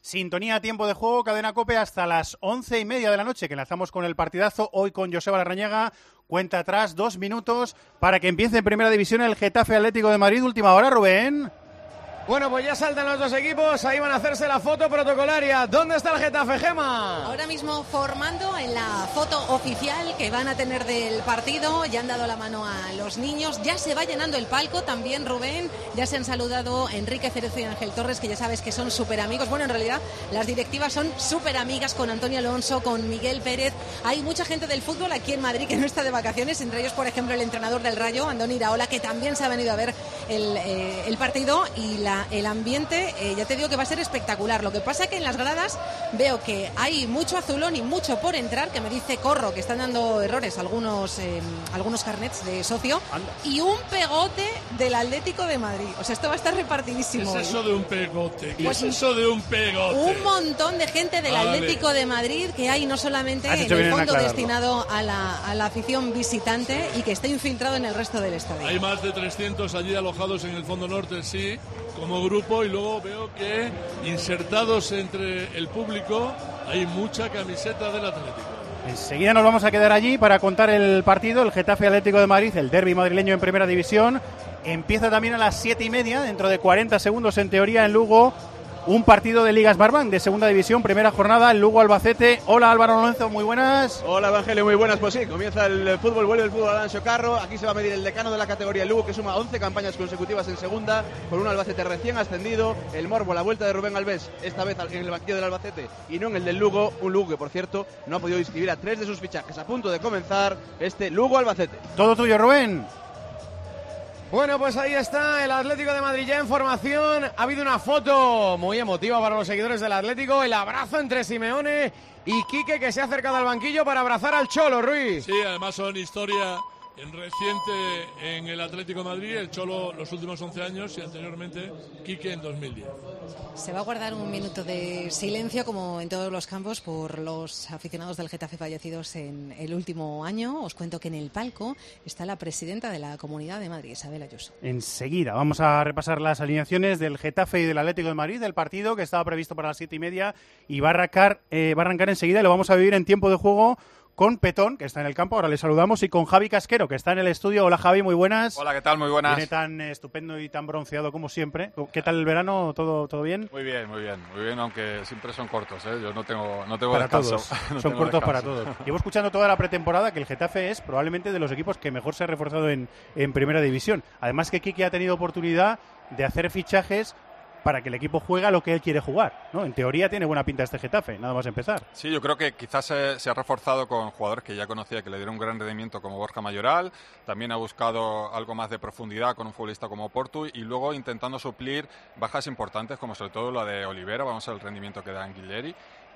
Sintonía a tiempo de juego, Cadena COPE hasta las 11:30 de la noche, que enlazamos con el partidazo hoy con Joseba Larrañaga. Cuenta atrás, 2 minutos para que empiece en Primera División el Getafe Atlético de Madrid. Última hora, Rubén. Bueno, pues ya saltan los dos equipos, ahí van a hacerse la foto protocolaria. ¿Dónde está el Getafe, Gema? Ahora mismo formando en la foto oficial que van a tener del partido. Ya han dado la mano a los niños, ya se va llenando el palco también, Rubén. Ya se han saludado Enrique Cerezo y Ángel Torres, que ya sabes que son súper amigos. Bueno, en realidad las directivas son súper amigas con Antonio Alonso, con Miguel Pérez. Hay mucha gente del fútbol aquí en Madrid que no está de vacaciones, entre ellos, por ejemplo, el entrenador del Rayo, Andoni Iraola, que también se ha venido a ver el partido y el ambiente, ya te digo que va a ser espectacular. Lo que pasa es que en las gradas veo que hay mucho azulón y mucho por entrar, que me dice Corro que están dando errores algunos carnets de socio. Anda. Y un pegote del Atlético de Madrid. O sea, esto va a estar repartidísimo. ¿Qué es eso de un pegote? ¿Qué es eso de un pegote? Un montón de gente del Atlético de Madrid que hay no solamente en el fondo destinado a la afición visitante y que está infiltrado en el resto del estadio. Hay más de 300 allí alojados en el fondo norte, sí, como grupo, y luego veo que insertados entre el público hay mucha camiseta del Atlético. Enseguida nos vamos a quedar allí para contar el partido, el Getafe Atlético de Madrid, el derbi madrileño en Primera División. Empieza también a las 7:30, dentro de 40 segundos en teoría en Lugo, un partido de Liga Smartbank de Segunda División, primera jornada, el Lugo Albacete. Hola Álvaro Lorenzo, muy buenas. Hola Evangelio, muy buenas. Pues sí, comienza el fútbol, vuelve el fútbol a Anxo Carro. Aquí se va a medir el decano de la categoría, el Lugo, que suma 11 campañas consecutivas en segunda, con un Albacete recién ascendido. El morbo, la vuelta de Rubén Alves, esta vez en el banquillo del Albacete y no en el del Lugo. Un Lugo que, por cierto, no ha podido inscribir a 3 de sus fichajes. A punto de comenzar este Lugo Albacete. Todo tuyo, Rubén. Bueno, pues ahí está el Atlético de Madrid ya en formación. Ha habido una foto muy emotiva para los seguidores del Atlético. El abrazo entre Simeone y Quique, que se ha acercado al banquillo para abrazar al Cholo, Ruiz. Sí, además son historia reciente en el Atlético de Madrid. El Cholo los últimos 11 años y anteriormente Quique en 2010. Se va a guardar un minuto de silencio, como en todos los campos, por los aficionados del Getafe fallecidos en el último año. Os cuento que en el palco está la presidenta de la Comunidad de Madrid, Isabel Ayuso. Enseguida vamos a repasar las alineaciones del Getafe y del Atlético de Madrid, del partido que estaba previsto para las 7:30 y va a arrancar enseguida, y lo vamos a vivir en tiempo de juego con Petón, que está en el campo, ahora le saludamos, y con Javi Casquero, que está en el estudio. Hola Javi, muy buenas. Hola, ¿qué tal? Muy buenas. Viene tan estupendo y tan bronceado como siempre. ¿Qué tal el verano? ¿Todo bien? Muy bien, aunque siempre son cortos, ¿eh? Yo no tengo para descanso. Todos. No son tengo cortos descanso. para todos. Llevo escuchando toda la pretemporada que el Getafe es probablemente de los equipos que mejor se ha reforzado en Primera División. Además que Quique ha tenido oportunidad de hacer fichajes para que el equipo juegue a lo que él quiere jugar, ¿no? En teoría tiene buena pinta este Getafe, nada más empezar. Sí, yo creo que quizás se ha reforzado con jugadores que ya conocía, que le dieron un gran rendimiento, como Borja Mayoral. También ha buscado algo más de profundidad con un futbolista como Portu, y luego intentando suplir bajas importantes, como sobre todo la de Olivera, vamos a ver el rendimiento que da Anguilleri,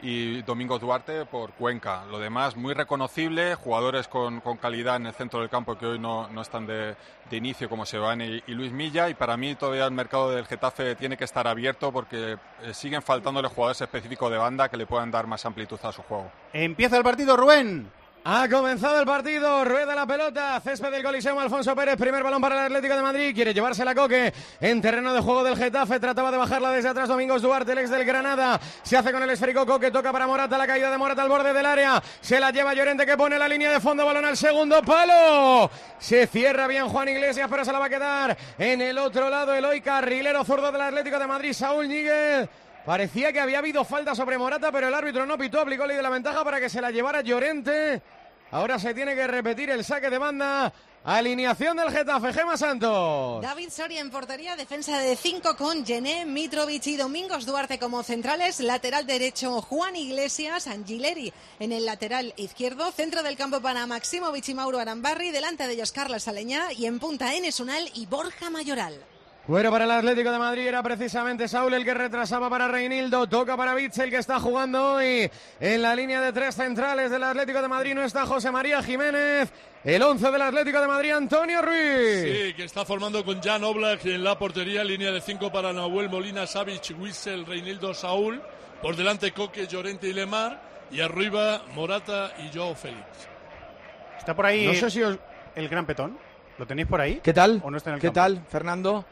y Domingo Duarte por Cuenca. Lo demás muy reconocible, jugadores con calidad en el centro del campo que hoy no están de inicio, como Sebane y Luis Milla, y para mí todavía el mercado del Getafe tiene que estar abierto porque siguen faltándole jugadores específicos de banda que le puedan dar más amplitud a su juego. Empieza el partido, Rubén. Ha comenzado el partido, rueda la pelota, césped del Coliseum, Alfonso Pérez, primer balón para el Atlético de Madrid, quiere llevársela Coque en terreno de juego del Getafe, trataba de bajarla desde atrás Domingos Duarte, el ex del Granada, se hace con el esférico Coque, toca para Morata, la caída de Morata al borde del área, se la lleva Llorente, que pone la línea de fondo, balón al segundo palo, se cierra bien Juan Iglesias, pero se la va a quedar en el otro lado Eloy Carrilero, zurdo del Atlético de Madrid, Saúl Ñíguez. Parecía que había habido falta sobre Morata, pero el árbitro no pitó, aplicó ley de la ventaja para que se la llevara Llorente. Ahora se tiene que repetir el saque de banda. Alineación del Getafe, Gema Santos. David Soria en portería, defensa de 5 con Gené, Mitrovic y Domingos Duarte como centrales. Lateral derecho Juan Iglesias, Anguilleri en el lateral izquierdo. Centro del campo para Maximovic y Mauro Arambarri. Delante de ellos Carlos Aleñá y en punta Enes Unal y Borja Mayoral. Fuera para el Atlético de Madrid, era precisamente Saúl el que retrasaba para Reinildo, toca para Bitzel, que está jugando hoy en la línea de 3 centrales del Atlético de Madrid, no está José María Jiménez, el 11 del Atlético de Madrid, Antonio Ruiz. Sí, que está formando con Jan Oblak en la portería, línea de 5 para Nahuel Molina, Savic, Witsel, Reinildo, Saúl, por delante Coque, Llorente y Lemar, y arriba Morata y Joao Félix. Está por ahí no sé si el gran Petón. ¿Lo tenéis por ahí? ¿Qué tal? ¿O no está en el ¿Qué campo? tal, Fernando?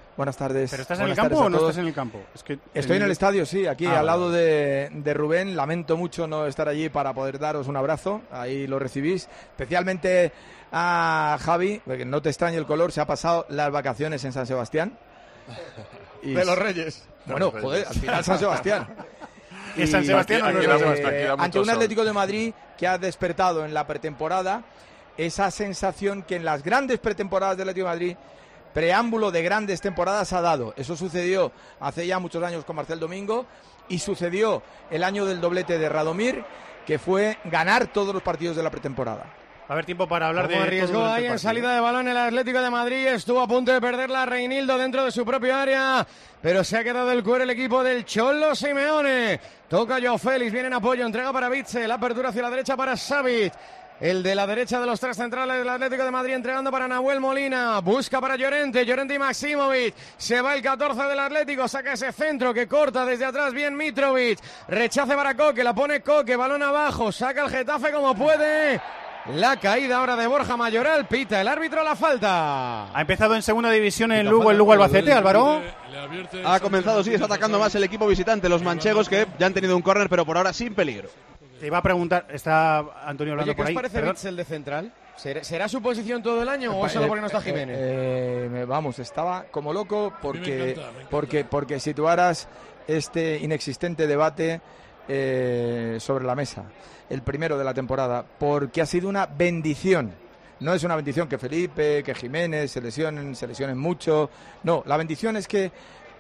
Buenas tardes. ¿Pero estás en el campo o no estás en el campo? Es que estoy en el estadio, sí, aquí al lado de Rubén. Lamento mucho no estar allí para poder daros un abrazo. Ahí lo recibís. Especialmente a Javi, porque no te extrañe el color, se ha pasado las vacaciones en San Sebastián. De los Reyes. Bueno, joder, al final San Sebastián. Y San Sebastián ante un Atlético de Madrid que ha despertado en la pretemporada esa sensación que en las grandes pretemporadas del Atlético de Madrid, preámbulo de grandes temporadas, ha dado. Eso sucedió hace ya muchos años con Marcel Domingo y sucedió el año del doblete de Radomir, que fue ganar todos los partidos de la pretemporada. Va a haber tiempo para hablar de... Arriesgó ahí en salida de balón el Atlético de Madrid, estuvo a punto de perder la Reinildo dentro de su propio área, pero se ha quedado el cuero el equipo del Cholo Simeone. Toca Joao Félix, viene en apoyo, entrega para Vitzel, la apertura hacia la derecha para Savic. El de la derecha de los tres centrales del Atlético de Madrid entregando para Nahuel Molina. Busca para Llorente y Maximovic. Se va el 14 del Atlético. Saca ese centro que corta desde atrás bien Mitrovic. Rechace para Coque. La pone Coque. Balón abajo. Saca el Getafe como puede. La caída ahora de Borja Mayoral. Pita el árbitro la falta. Ha empezado en segunda división en Lugo, el Lugo Albacete, Álvaro. Ha comenzado, sí, está atacando más el equipo visitante. Los manchegos que ya han tenido un córner, pero por ahora sin peligro. Te iba a preguntar, está Antonio hablando por ahí. ¿Qué os parece Vitzel de central? ¿Será su posición todo el año o solo porque no está Jiménez? Vamos, estaba como loco porque situaras este inexistente debate sobre la mesa, el primero de la temporada, porque ha sido una bendición. No es una bendición que Felipe, que Jiménez se lesionen mucho. No, la bendición es que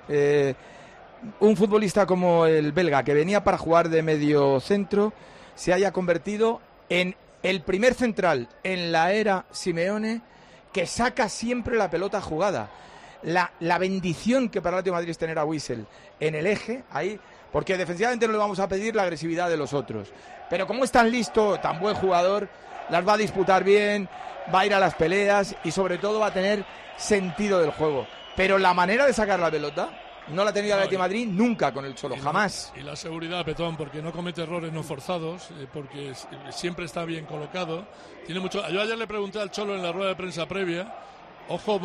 un futbolista como el belga, que venía para jugar de medio centro, se haya convertido en el primer central en la era Simeone que saca siempre la pelota jugada. La bendición que para el Atlético de Madrid es tener a Witsel en el eje, ahí, porque defensivamente no le vamos a pedir la agresividad de los otros. Pero como es tan listo, tan buen jugador, las va a disputar bien, va a ir a las peleas y sobre todo va a tener sentido del juego. Pero la manera de sacar la pelota no la ha tenido el Atlético de Madrid nunca con el Cholo, jamás. Y la seguridad, Petón, porque no comete errores no forzados, porque siempre está bien colocado. Tiene mucho. Yo ayer le pregunté al Cholo en la rueda de prensa previa. Ojo,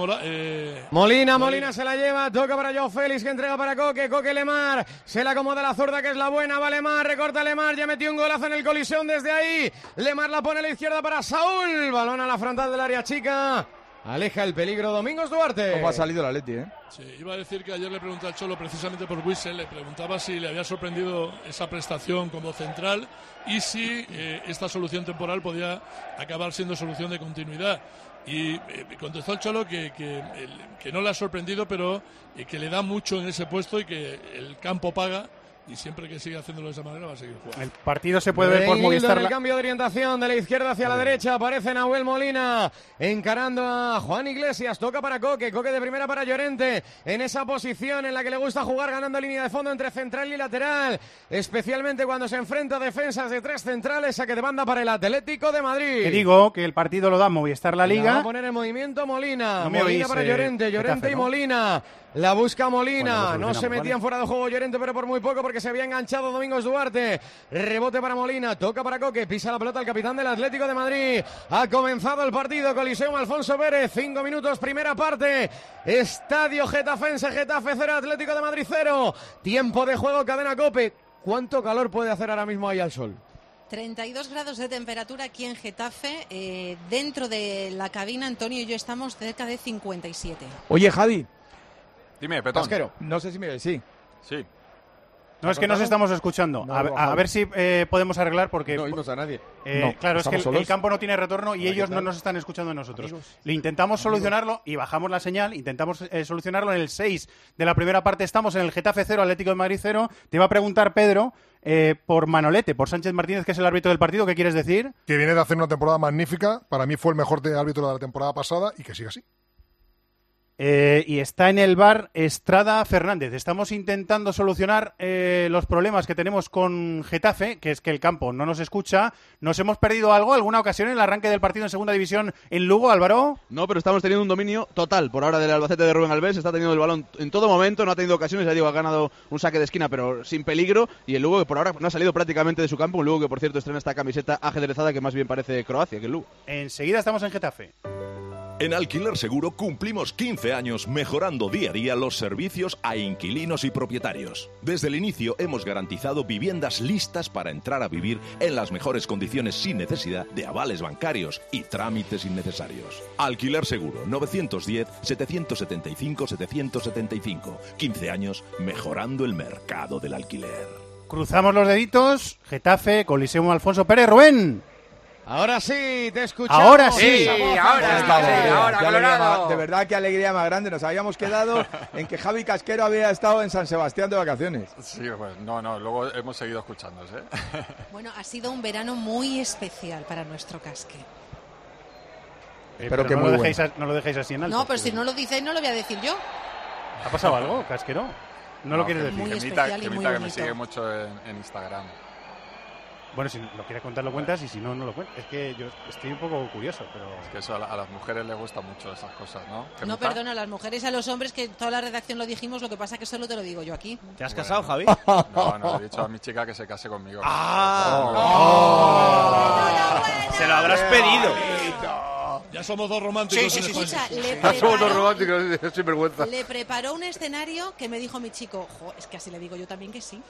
Molina se la lleva, toca para Joao Félix, que entrega para Coque Lemar, se la acomoda la zurda que es la buena, va Lemar, recorta Lemar, ya metió un golazo en el Colisión desde ahí, Lemar la pone a la izquierda para Saúl, balón a la frontal del área chica. Aleja el peligro Domingos Duarte. ¿Cómo ha salido el Atleti, Sí, iba a decir que ayer le pregunté al Cholo precisamente por Witsel, le preguntaba si le había sorprendido esa prestación como central y si esta solución temporal podía acabar siendo solución de continuidad. Y contestó el Cholo que no le ha sorprendido, pero que le da mucho en ese puesto y que el campo paga. Y siempre que siga haciéndolo de esa manera va a seguir jugando. El partido se puede ver por Movistar. El cambio de orientación de la izquierda hacia la derecha. Aparece Nahuel Molina encarando a Juan Iglesias. Toca para Coque de primera para Llorente. En esa posición en la que le gusta jugar, ganando línea de fondo entre central y lateral. Especialmente cuando se enfrenta a defensas de tres centrales. Saque de banda para el Atlético de Madrid. Que digo que el partido lo da Movistar La Liga. Va a poner en movimiento Molina. No Molina para Llorente. Llorente y Molina. La busca Molina, bueno, no se metían fuera de juego Llorente, pero por muy poco porque se había enganchado Domingos Duarte. Rebote para Molina, toca para Coque, pisa la pelota el capitán del Atlético de Madrid. Ha comenzado el partido, Coliseum Alfonso Pérez, 5 minutos, primera parte. Estadio Getafense, Getafe 0, Atlético de Madrid 0. Tiempo de juego, cadena COPE. ¿Cuánto calor puede hacer ahora mismo ahí al sol? 32 grados de temperatura aquí en Getafe. Dentro de la cabina, Antonio y yo estamos cerca de 57. Oye, Javi. Dime, Petón. Pasquero. No sé si me... Sí. No, es que nos estamos escuchando. No, a ver si podemos arreglar porque... No oímos a nadie. Claro, es que el campo no tiene retorno y ellos tal? no nos están escuchando a nosotros. Le intentamos solucionarlo y bajamos la señal. Intentamos solucionarlo en el 6 de la primera parte. Estamos en el Getafe 0, Atlético de Madrid 0. Te iba a preguntar, Pedro, por Manolete, por Sánchez Martínez, que es el árbitro del partido. ¿Qué quieres decir? Que viene de hacer una temporada magnífica. Para mí fue el mejor árbitro de la temporada pasada y que siga así. Y está en el bar Estrada Fernández. Estamos intentando solucionar los problemas que tenemos con Getafe, que es que el campo no nos escucha. ¿Nos hemos perdido algo, alguna ocasión en el arranque del partido en segunda división en Lugo, Álvaro? No, pero estamos teniendo un dominio total por ahora del Albacete de Rubén Albés. Está teniendo el balón en todo momento, no ha tenido ocasiones. Ya digo, ha ganado un saque de esquina, pero sin peligro. Y el Lugo, que por ahora no ha salido prácticamente de su campo. Un Lugo que, por cierto, estrena esta camiseta ajedrezada que más bien parece Croacia que el Lugo. Enseguida estamos en Getafe. En Alquiler Seguro cumplimos 15 años mejorando día a día los servicios a inquilinos y propietarios. Desde el inicio hemos garantizado viviendas listas para entrar a vivir en las mejores condiciones sin necesidad de avales bancarios y trámites innecesarios. Alquiler Seguro 910-775-775. 15 años mejorando el mercado del alquiler. Cruzamos los deditos. Getafe, Coliseum Alfonso Pérez. Rubén. Ahora sí, te escuchamos. Ahora sí, ahora, Colorado. De verdad, qué alegría más grande. Nos habíamos quedado en que Javi Casquero había estado en San Sebastián de vacaciones. Sí, pues no, luego hemos seguido escuchándonos, ¿eh? Bueno, ha sido un verano muy especial para nuestro Casque. Pero que no lo dejéis así en alto. No, pero si no lo dices, no lo voy a decir yo. ¿Ha pasado algo, Casquero? No lo quieres decir. Muy especial y muy bonito. Que me sigue mucho en Instagram. Bueno, si lo quieres contar, lo cuentas, y si no, no lo cuentas. Es que yo estoy un poco curioso, pero... Es que eso a las mujeres les gusta mucho esas cosas, ¿no? No, perdona, a las mujeres y a los hombres, que toda la redacción lo dijimos, lo que pasa que solo te lo digo yo aquí. ¿Te has casado, Javi? No, he dicho a mi chica que se case conmigo. Se lo habrás pedido. Ya somos dos románticos. Sí. Escucha, somos dos románticos, sin vergüenza. Le preparó un escenario que me dijo mi chico, es que así le digo yo también que sí.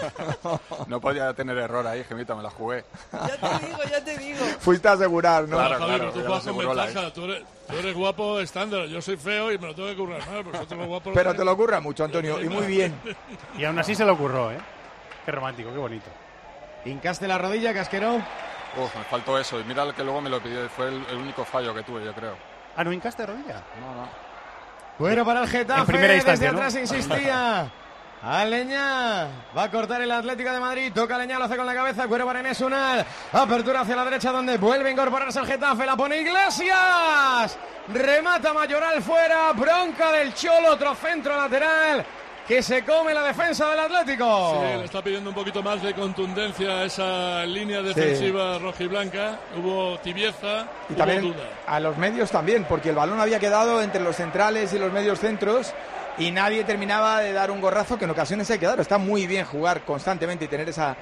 No podía tener error ahí, Gemita, me la jugué. Ya te digo. Fuiste a asegurar, ¿no? Claro, Javi, tú vas con ventaja. Tú eres guapo estándar, yo soy feo y me lo tengo que currar más. Vosotros los guapos pero te lo curra mucho, Antonio, y muy bien. Y aún así se lo ocurrió, ¿eh? Qué romántico, qué bonito. ¿Hincaste la rodilla, Casquero? Me faltó eso. Y mira que luego me lo pidió. Fue el único fallo que tuve, yo creo. ¿Ah, no hincaste rodilla? No. Bueno, para el Getafe, en primera instancia, desde atrás insistía. Aleñá va a cortar el Atlético de Madrid. Toca Aleñá, lo hace con la cabeza. Cuero para Enes Unal. Apertura hacia la derecha, donde vuelve a incorporarse el Getafe. La pone Iglesias. Remata Mayoral fuera. Bronca del Cholo. Otro centro lateral que se come la defensa del Atlético. Sí, le está pidiendo un poquito más de contundencia a esa línea defensiva rojiblanca. Hubo tibieza, y hubo también duda. A los medios también, porque el balón había quedado entre los centrales y los medios centros y nadie terminaba de dar un gorrazo que en ocasiones hay que dar. Está muy bien jugar constantemente y tener esa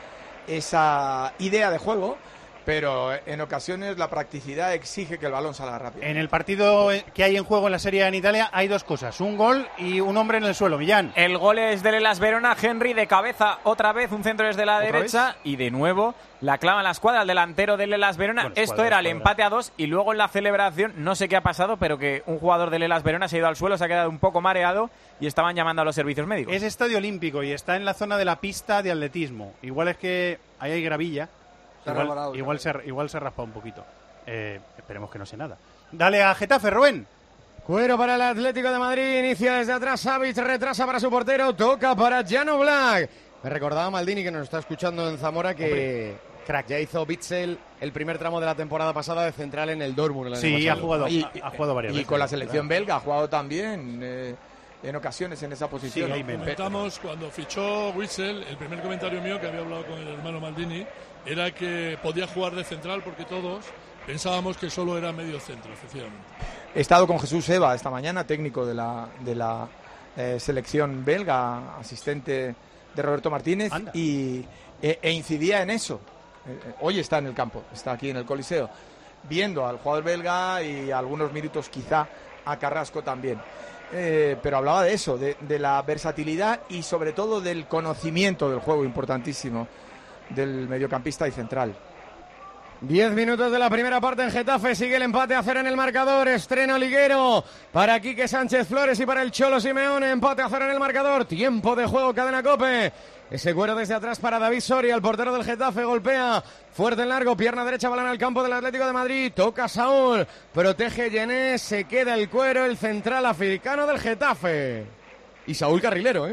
idea de juego, pero en ocasiones la practicidad exige que el balón salga rápido. En el partido que hay en juego en la Serie A en Italia hay dos cosas, un gol y un hombre en el suelo. Millán. El gol es del Hellas Verona, Henry de cabeza, otra vez un centro desde la derecha y de nuevo la clava en la escuadra, el delantero del Hellas Verona. Bueno, esto era el empate a 2 y luego en la celebración, no sé qué ha pasado, pero que un jugador del Hellas Verona se ha ido al suelo, se ha quedado un poco mareado y estaban llamando a los servicios médicos. Es estadio olímpico y está en la zona de la pista de atletismo. Igual es que ahí hay gravilla. Igual se raspa un poquito. Esperemos que no sea nada. Dale a Getafe, Rubén. Cuero para el Atlético de Madrid. Inicia desde atrás Savic, retrasa para su portero. Toca para Jan Oblak. Me recordaba Maldini, que nos está escuchando en Zamora, que crack, ya hizo Bitzel el primer tramo de la temporada pasada de central en el Dortmund. Sí, ha jugado varias veces. Y con la selección belga ha jugado también en ocasiones en esa posición. Sí, comentamos cuando fichó Witsel, el primer comentario mío que había hablado con el hermano Maldini era que podía jugar de central porque todos pensábamos que solo era medio centro, efectivamente. He estado con Jesús Eva esta mañana, técnico de la selección belga, asistente de Roberto Martínez, e incidía en eso. Hoy está en el campo, está aquí en el Coliseo, viendo al jugador belga y algunos minutos quizá a Carrasco también. Pero hablaba de eso, de la versatilidad y sobre todo del conocimiento del juego, importantísimo, del mediocampista y central. 10 minutos de la primera parte en Getafe, sigue el empate a 0 en el marcador, estreno liguero para Quique Sánchez Flores y para el Cholo Simeone, empate a 0 en el marcador, tiempo de juego, Cadena COPE. Ese Cuero desde atrás para David Soria, el portero del Getafe, golpea fuerte en largo, pierna derecha, balón al campo del Atlético de Madrid, toca Saúl, protege Yenés, se queda el Cuero, el central africano del Getafe. Y Saúl carrilero,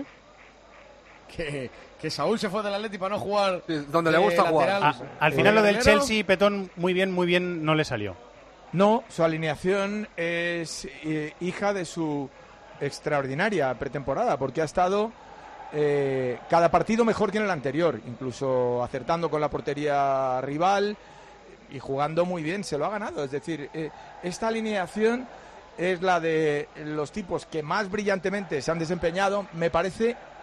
que Saúl se fue del Atlético para no jugar donde le gusta jugar. Al final lo del Chelsea, Petón, muy bien, no le salió. No, su alineación es hija de su extraordinaria pretemporada, porque ha estado cada partido mejor que en el anterior, incluso acertando con la portería rival y jugando muy bien, se lo ha ganado. Es decir, esta alineación es la de los tipos que más brillantemente se han desempeñado, me parece,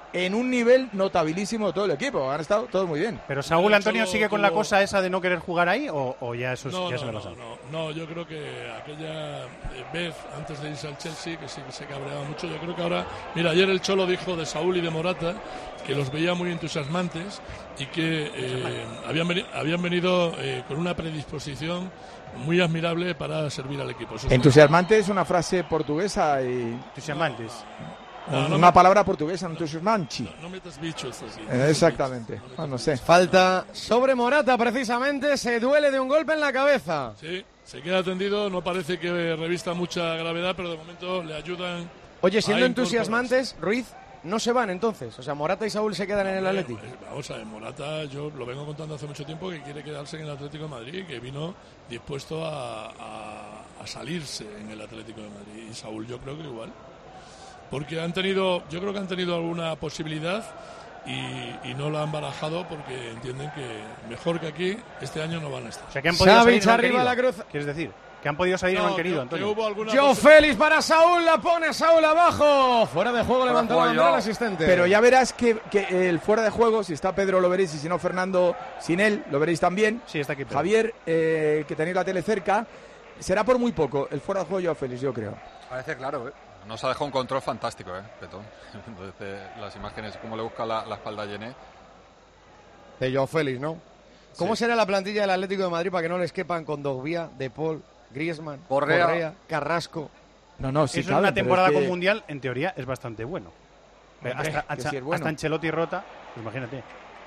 en un nivel notabilísimo todo el equipo. Han estado todos muy bien. Pero Saúl Antonio sigue con la cosa esa de no querer jugar ahí o ya eso ya se le ha pasado. No, yo creo que aquella vez antes de irse al Chelsea que sí que se cabreaba mucho. Yo creo que ahora, mira, ayer el Cholo dijo de Saúl y de Morata que los veía muy entusiasmantes y que habían venido con una predisposición muy admirable para servir al equipo. Entusiasmante es una frase portuguesa y entusiasmantes. Una palabra portuguesa, entusiasmanchi. No metas bichos así. Exactamente. No sé. Falta sobre Morata, precisamente. Se duele de un golpe en la cabeza. Sí, se queda tendido. No parece que revista mucha gravedad, pero de momento le ayudan. Oye, siendo entusiasmantes, Ruiz, no se van entonces. O sea, Morata y Saúl se quedan en el Atlético. Vamos a ver, Morata, yo lo vengo contando hace mucho tiempo que quiere quedarse en el Atlético de Madrid, que vino dispuesto a salirse en el Atlético de Madrid. Y Saúl, yo creo que igual. Porque yo creo que han tenido alguna posibilidad y no la han barajado porque entienden que mejor que aquí este año no van a estar. O sea, que han podido salir arriba la cruz. ¿Quieres decir? Que han podido salir y no han querido, Antonio. Joao Félix para Saúl, la pone Saúl abajo. Fuera de juego, levantó la bandera el asistente. Pero ya verás que el fuera de juego, si está Pedro lo veréis y si no Fernando sin él, lo veréis también. Sí, está aquí Pedro. Javier, que tenéis la tele cerca, será por muy poco el fuera de juego de Joao Félix, yo creo. Parece claro, Nos ha dejado un control fantástico, Petón. Desde las imágenes, cómo le busca la espalda a Yené. De Joao Félix, ¿no? ¿Cómo será la plantilla del Atlético de Madrid para que no les quepan con Dogbia, De Paul, Griezmann, Correa, Carrasco? No, sí, eso es una temporada con Mundial, en teoría, es bastante bueno. Hasta Ancelotti rota, pues imagínate.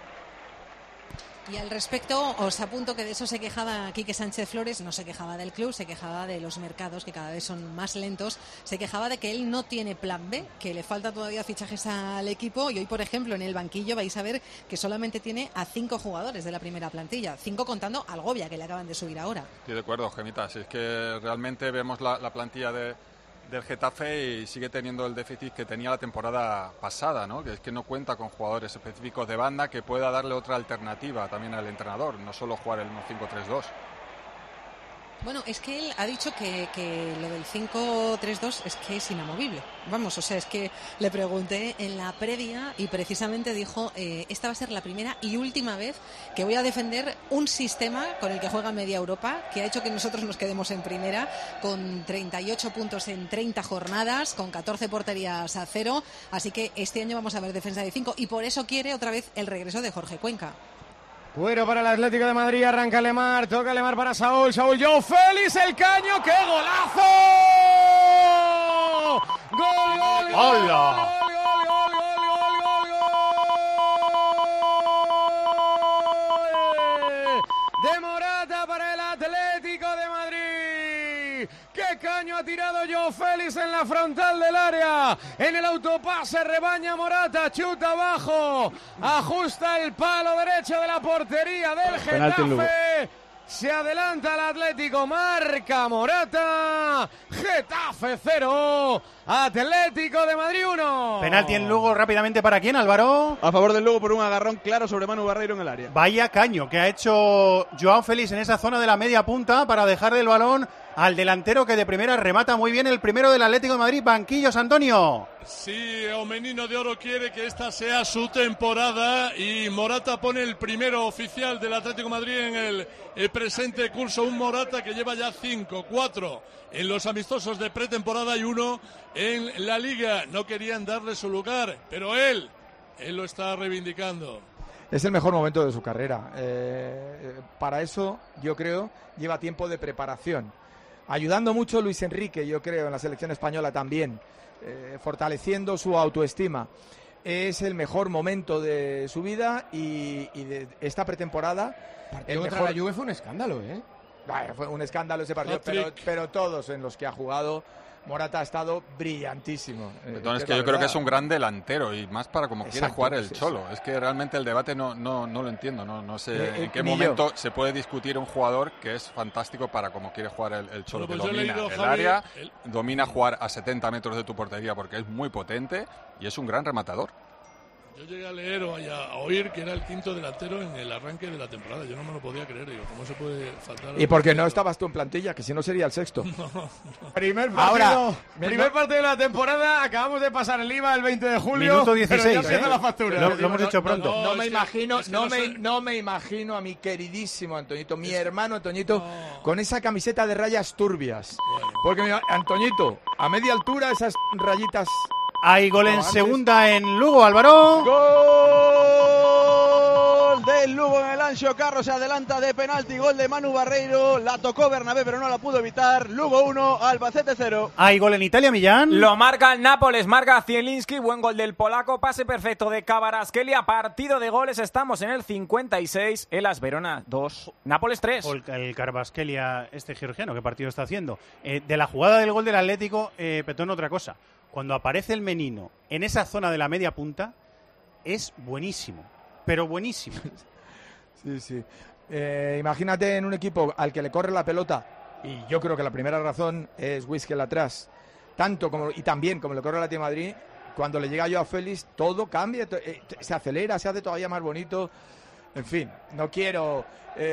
Y al respecto, os apunto que de eso se quejaba Quique Sánchez Flores, no se quejaba del club, se quejaba de los mercados que cada vez son más lentos, se quejaba de que él no tiene plan B, que le falta todavía fichajes al equipo y hoy, por ejemplo, en el banquillo vais a ver que solamente tiene a 5 jugadores de la primera plantilla, 5 contando al Govia, que le acaban de subir ahora. Estoy de acuerdo, Gemita, si es que realmente vemos la plantilla del Getafe y sigue teniendo el déficit que tenía la temporada pasada, ¿no? Que es que no cuenta con jugadores específicos de banda que pueda darle otra alternativa también al entrenador, no solo jugar el 1-5-3-2. Bueno, es que él ha dicho que lo del 5-3-2 es que es inamovible. Vamos, o sea, es que le pregunté en la previa y precisamente dijo, esta va a ser la primera y última vez que voy a defender un sistema con el que juega media Europa, que ha hecho que nosotros nos quedemos en primera, con 38 puntos en 30 jornadas, con 14 porterías a 0. Así que este año vamos a ver defensa de 5 y por eso quiere otra vez el regreso de Jorge Cuenca. Cuero para el Atlético de Madrid, arranca Lemar, toca Lemar para Saúl, Joao Félix, el caño, ¡qué golazo! ¡Gol, gol, ¡Hola! De Morata para el Atlético de Madrid. ¡Qué caño ha tirado Joao Félix en la frontal del área! En el autopase rebaña Morata, chuta abajo, ajusta el palo derecho de la portería del Getafe. Se adelanta el Atlético, marca Morata, Getafe 0, Atlético de Madrid 1. Penalti en Lugo rápidamente para quién, Álvaro. A favor del Lugo por un agarrón claro sobre Manu Barreiro en el área. Vaya caño que ha hecho Joao Félix en esa zona de la media punta para dejar el balón al delantero que de primera remata muy bien el primero del Atlético de Madrid. Banquillos, Antonio. Sí, Omenino de Oro quiere que esta sea su temporada y Morata pone el primero oficial del Atlético de Madrid en el presente curso. Un Morata que lleva ya 4 en los amistosos de pretemporada y 1 en la Liga. No querían darle su lugar, pero él lo está reivindicando. Es el mejor momento de su carrera. Para eso, yo creo, lleva tiempo de preparación. Ayudando mucho Luis Enrique, yo creo, en la selección española también, fortaleciendo su autoestima. Es el mejor momento de su vida y de esta pretemporada. El contra la Juve fue un escándalo, Vaya, fue un escándalo ese partido, pero todos en los que ha jugado Morata ha estado brillantísimo. Entonces, que yo creo que es un gran delantero y más para como quiere jugar el Cholo. Es que realmente el debate no lo entiendo. No sé en qué momento se puede discutir un jugador que es fantástico para como quiere jugar el Cholo. Bueno, que domina el área, domina jugar a 70 metros de tu portería porque es muy potente y es un gran rematador. Yo llegué a leer o a oír que era el quinto delantero en el arranque de la temporada. Yo no me lo podía creer. Digo, ¿cómo se puede faltar? ¿Y por qué no estabas tú en plantilla? Que si no sería el sexto. No. Primer partido de la temporada. Acabamos de pasar el IVA el 20 de julio. Minuto 16. Pero ya empieza la factura. Lo hemos hecho pronto. No me imagino a mi queridísimo Antoñito, mi hermano Antoñito, con esa camiseta de rayas turbias. Porque, mira, Antoñito, a media altura esas rayitas... Hay gol en segunda en Lugo, Álvaro. Gol del Lugo en el Anxo Carro, se adelanta de penalti, gol de Manu Barreiro, la tocó Bernabé pero no la pudo evitar. Lugo 1, Albacete 0. Hay gol en Italia, Millán. Lo marca el Nápoles, marca Zielinski, buen gol del polaco, pase perfecto de Kvaratskhelia, partido de goles, estamos en el 56, Hellas Verona 2, Nápoles 3. El Kvaratskhelia, este georgiano, ¿qué partido está haciendo? De la jugada del gol del Atlético, Petón, otra cosa. Cuando aparece el menino en esa zona de la media punta, es buenísimo, pero buenísimo. Sí. Imagínate en un equipo al que le corre la pelota, y yo creo que la primera razón es Whisky atrás, y también como le corre la Atlético de Madrid, cuando le llega Joao Félix, todo cambia, se acelera, se hace todavía más bonito. En fin, no quiero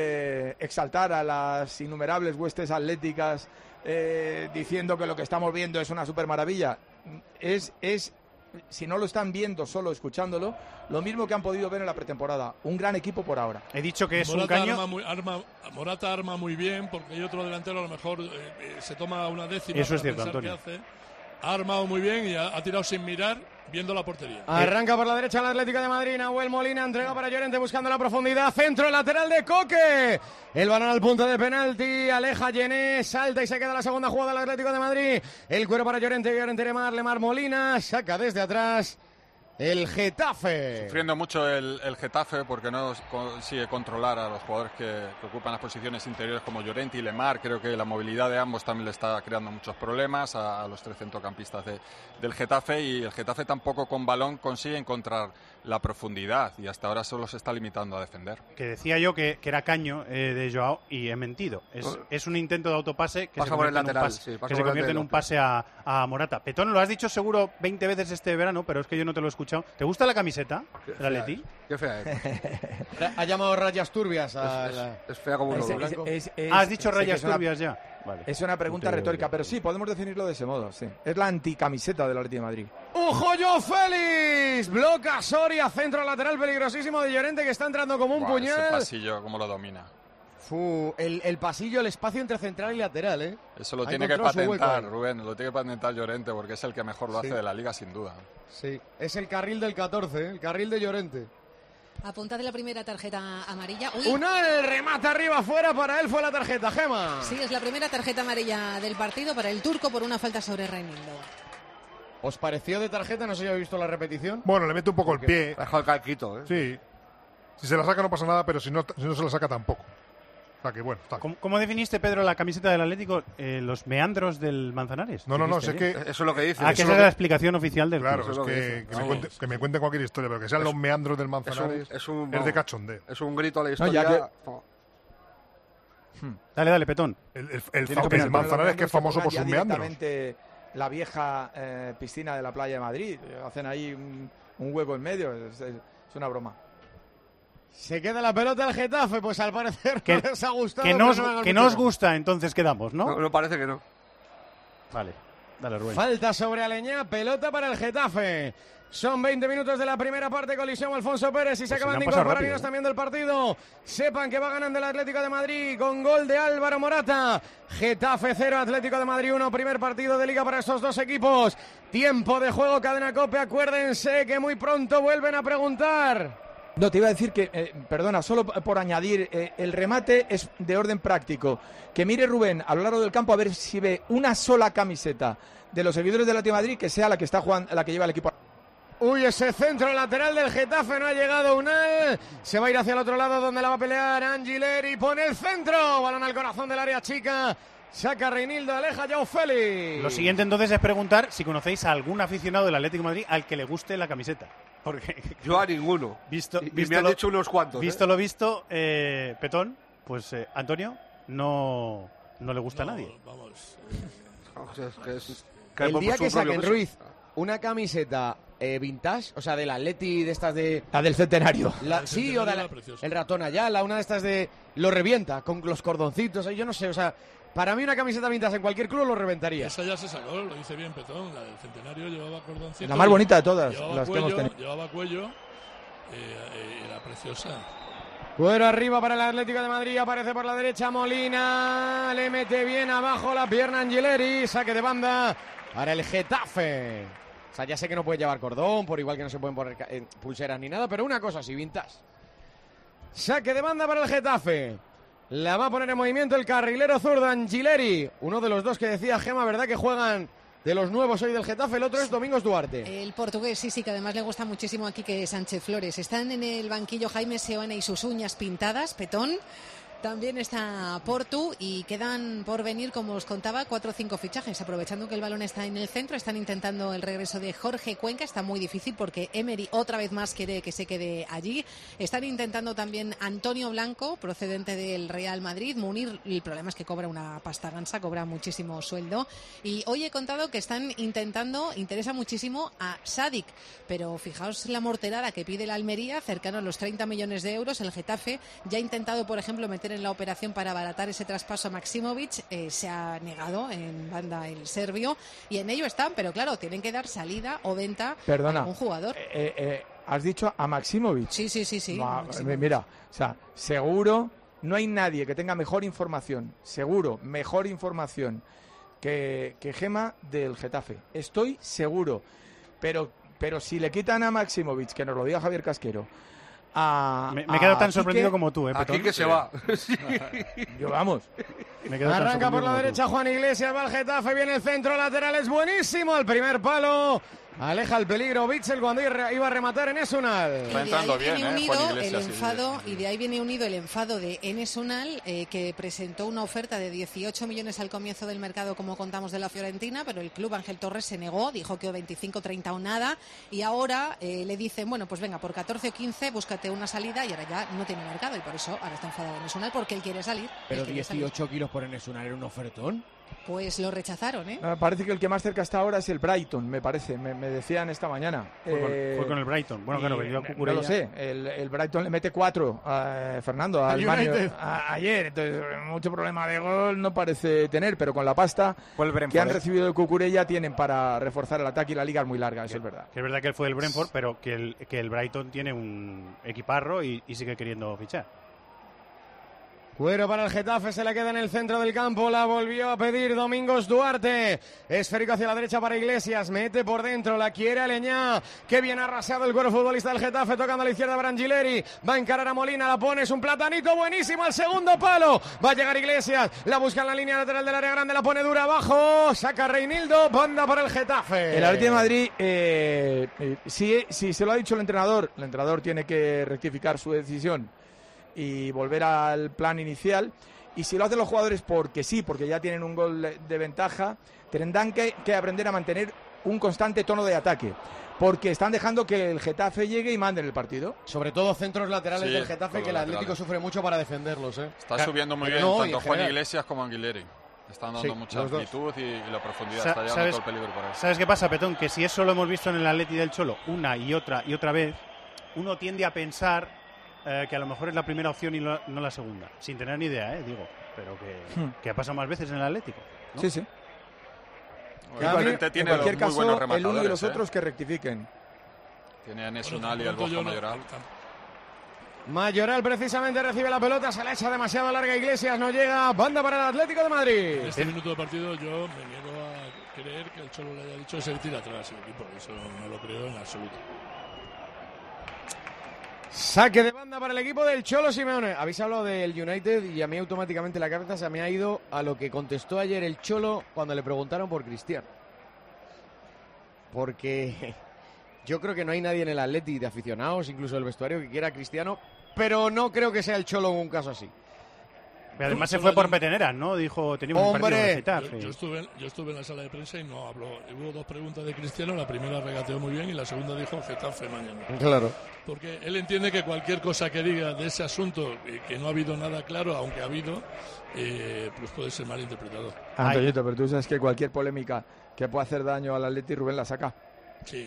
exaltar a las innumerables huestes atléticas diciendo que lo que estamos viendo es una super maravilla. Es si no lo están viendo, solo escuchándolo, lo mismo que han podido ver en la pretemporada. Un gran equipo por ahora. He dicho que es Morata un caño. Morata arma muy bien, porque hay otro delantero a lo mejor se toma una décima. Eso es para cierto, pensar Antonio. qué hace. Ha armado muy bien y ha tirado sin mirar, viendo la portería. Arranca por la derecha el Atlético de Madrid. Nahuel Molina entrega para Llorente buscando la profundidad. Centro lateral de Coque. El balón al punto de penalti. Aleja Llené. Salta y se queda la segunda jugada del Atlético de Madrid. El cuero para Llorente. Llorente Lemar Molina. Saca desde atrás el Getafe. Sufriendo mucho el Getafe porque no consigue controlar a los jugadores que ocupan las posiciones interiores como Llorente y Lemar. Creo que la movilidad de ambos también le está creando muchos problemas a los tres centrocampistas del Getafe, y el Getafe tampoco con balón consigue encontrar la profundidad y hasta ahora solo se está limitando a defender. Que decía yo que era caño de Joao y he mentido. Es un intento de autopase que se convierte en un pase a Morata. Petón, lo has dicho seguro 20 veces este verano, pero es que yo no te lo he escuchado. ¿Te gusta la camiseta del Atleti? Qué fea es. Ha llamado rayas turbias es fea como un lobo blanco. ¿Has dicho rayas turbias ya? Vale. Es una pregunta retórica, pero sí, podemos definirlo de ese modo. Sí. Es la anticamiseta del Atlético de Madrid. ¡Ojo, Joao Félix! Bloca Soria, centro lateral peligrosísimo de Llorente que está entrando como un puñal. Ese pasillo, cómo lo domina. El pasillo, el espacio entre central y lateral, ¿eh? Eso lo tiene que patentar, Rubén, lo tiene que patentar Llorente porque es el que mejor lo hace de la liga, sin duda. Sí, es el carril del 14, el carril de Llorente. Apunta de la primera tarjeta amarilla. Unal remata arriba afuera, para él fue la tarjeta, Gema. Sí, es la primera tarjeta amarilla del partido para el turco por una falta sobre Reinildo. ¿Os pareció de tarjeta? No sé si habéis visto la repetición. Bueno, le mete un poco el pie. Ha dejado el calquito, ¿eh? Sí. Si se la saca no pasa nada, pero si no se la saca tampoco. O sea que bueno, está. ¿Cómo definiste, Pedro, la camiseta del Atlético? ¿Los meandros del Manzanares? No, sé que... Eso es lo que dice. Que esa es la explicación oficial del club. Claro, es que me cuenten cualquier historia, pero que sean los meandros del Manzanares es de cachondeo. Es un grito a la historia. Dale, Petón. El Manzanares, que es famoso por sus meandros. La vieja piscina de la playa de Madrid. Hacen ahí un hueco en medio. Es una broma. Se queda la pelota al Getafe, pues al parecer no les ha gustado. Que no os gusta, entonces quedamos, ¿no? No, parece que no. Vale, dale, Rubén. Falta sobre Aleñá, pelota para el Getafe. Son 20 minutos de la primera parte, colisión Alfonso Pérez y se acaban de incorporar rápido, también del partido. Sepan que va ganando el Atlético de Madrid con gol de Álvaro Morata. Getafe 0, Atlético de Madrid 1, primer partido de Liga para estos dos equipos. Tiempo de juego, Cadena COPE, acuérdense que muy pronto vuelven a preguntar. No, te iba a decir que, perdona, solo por añadir, el remate es de orden práctico. Que mire Rubén a lo largo del campo a ver si ve una sola camiseta de los seguidores del Atlético de Madrid que sea la que está jugando, la que lleva el equipo. Uy, ese centro lateral del Getafe no ha llegado Unal. Se va a ir hacia el otro lado donde la va a pelear Angileri. Pone el centro. Balón al corazón del área chica. Saca Reinildo, aleja Joao Félix. Lo siguiente entonces es preguntar si conocéis a algún aficionado del Atlético de Madrid al que le guste la camiseta. Porque yo a ninguno. Y me han dicho unos cuantos. Visto lo visto, Petón, pues Antonio no le gusta a nadie. El día que saquen Ruiz una camiseta vintage, o sea, del Atleti, de estas de... La del centenario. Sí, o el ratón Ayala, una de estas de... Lo revienta, con los cordoncitos, yo no sé, o sea... Para mí una camiseta vintage en cualquier club lo reventaría. Esa ya se sacó, lo dice bien Petón, la del centenario llevaba cordoncitos. La más bonita de todas las que hemos tenido. Llevaba cuello, era preciosa. Cuero arriba para el Atlético de Madrid, aparece por la derecha Molina, le mete bien abajo la pierna Angileri, saque de banda para el Getafe. O sea, ya sé que no puede llevar cordón, por igual que no se pueden poner pulseras ni nada, pero una cosa así, vintage. Saque de banda para el Getafe. La va a poner en movimiento el carrilero zurdo Angileri, uno de los dos que decía Gema, ¿verdad? Que juegan de los nuevos hoy del Getafe, el otro es Domingos Duarte. El portugués, sí, que además le gusta muchísimo aquí que Sánchez Flores. Están en el banquillo Jaime Seoane y sus uñas pintadas, Petón. También está Portu y quedan por venir, como os contaba, 4 o 5 fichajes. Aprovechando que el balón está en el centro, están intentando el regreso de Jorge Cuenca. Está muy difícil porque Emery otra vez más quiere que se quede allí. Están intentando también Antonio Blanco, procedente del Real Madrid. Munir, el problema es que cobra una pasta gansa, cobra muchísimo sueldo. Y hoy he contado que están intentando, interesa muchísimo a Sadik. Pero fijaos la morterada que pide la Almería, cercano a los 30 millones de euros. El Getafe ya ha intentado, por ejemplo, meter en la operación para abaratar ese traspaso a Maksimovic, se ha negado en banda el serbio y en ello están, pero claro, tienen que dar salida o venta a un jugador. ¿Has dicho a Maksimovic? Sí. Mira, o sea, seguro no hay nadie que tenga mejor información que Gema del Getafe. Estoy seguro, pero si le quitan a Maksimovic, que nos lo diga Javier Casquero, me he quedado tan sorprendido como tú, Aquí que se va. Yo vamos. Arranca por la derecha Juan Iglesias, va al Getafe, viene el centro lateral, es buenísimo, al primer palo. Aleja el peligro Bitzel cuando iba a rematar en Esunal. Está entrando bien, Juan Iglesias. Y de ahí viene unido el enfado de Enes Unal, que presentó una oferta de 18 millones al comienzo del mercado, como contamos, de la Fiorentina, pero el club Ángel Torres se negó, dijo que o 25, 30 o nada, y ahora le dicen, bueno, pues venga, por 14 o 15 búscate una salida, y ahora ya no tiene mercado, y por eso ahora está enfadado Enes Unal, porque él quiere salir. Pero 18 kilos por Enes Unal era un ofertón. Pues lo rechazaron, ¿eh? Parece que el que más cerca está ahora es el Brighton, me parece. Me decían esta mañana. Fue con el Brighton. Bueno, claro, vendió a Cucurella. No lo sé. El Brighton le mete 4 a Fernando, al ayer. Entonces, mucho problema de gol no parece tener, pero con la pasta que han recibido de Cucurella tienen para reforzar el ataque y la liga es muy larga, eso es verdad. Que es verdad que él fue el Brentford, pero que el Brighton tiene un equiparro y sigue queriendo fichar. Cuero para el Getafe, se le queda en el centro del campo, la volvió a pedir Domingos Duarte. Esférico hacia la derecha para Iglesias, mete por dentro, la quiere Aleñá. Qué bien arrasado el cuero futbolista del Getafe, tocando a la izquierda para Angileri. Va a encarar a Molina, la pone, es un platanito buenísimo al segundo palo. Va a llegar Iglesias, la busca en la línea lateral del área grande, la pone dura abajo. Saca Reinildo, banda para el Getafe. El Atlético de Madrid, si se lo ha dicho el entrenador tiene que rectificar su decisión y volver al plan inicial, y si lo hacen los jugadores porque ya tienen un gol de ventaja, tendrán que aprender a mantener un constante tono de ataque, porque están dejando que el Getafe llegue y mande en el partido. Sobre todo centros laterales del Getafe, que el Atlético sufre mucho para defenderlos. Está subiendo muy bien tanto Juan Iglesias como Angileri. Están dando mucha amplitud y la profundidad está llevando todo el peligro por ahí. ¿Sabes qué pasa, Petón? Que si eso lo hemos visto en el Atleti del Cholo una y otra vez, uno tiende a pensar que a lo mejor es la primera opción y no la segunda, sin tener ni idea, digo, pero que ha pasado más veces en el Atlético, ¿no? Sí. Igualmente tiene en cualquier caso, muy buenos rematadores, el uno y los otros que rectifiquen. Tiene a Enes Unal y al Borja Mayoral. Mayoral precisamente recibe la pelota, se la echa demasiado larga Iglesias, no llega, banda para el Atlético de Madrid. En este minuto de partido yo me niego a creer que el Cholo le haya dicho que se tira atrás el equipo, eso no lo creo en absoluto. Saque de banda para el equipo del Cholo Simeone. Habéis hablado del United y a mí automáticamente la cabeza se me ha ido a lo que contestó ayer el Cholo cuando le preguntaron por Cristiano. Porque yo creo que no hay nadie en el Atleti de aficionados, incluso el vestuario, que quiera a Cristiano, pero no creo que sea el Cholo en un caso así. Pero además se fue por peteneras, ¿no? Dijo, teníamos un partido de Getafe. Yo estuve en la sala de prensa y no habló. Hubo 2 preguntas de Cristiano, la primera regateó muy bien y la segunda dijo Getafe mañana. Claro. Porque él entiende que cualquier cosa que diga de ese asunto, que no ha habido nada claro, aunque ha habido, pues puede ser malinterpretado. Antoñito, pero tú sabes que cualquier polémica que pueda hacer daño al Atleti, Rubén la saca. Sí, ya.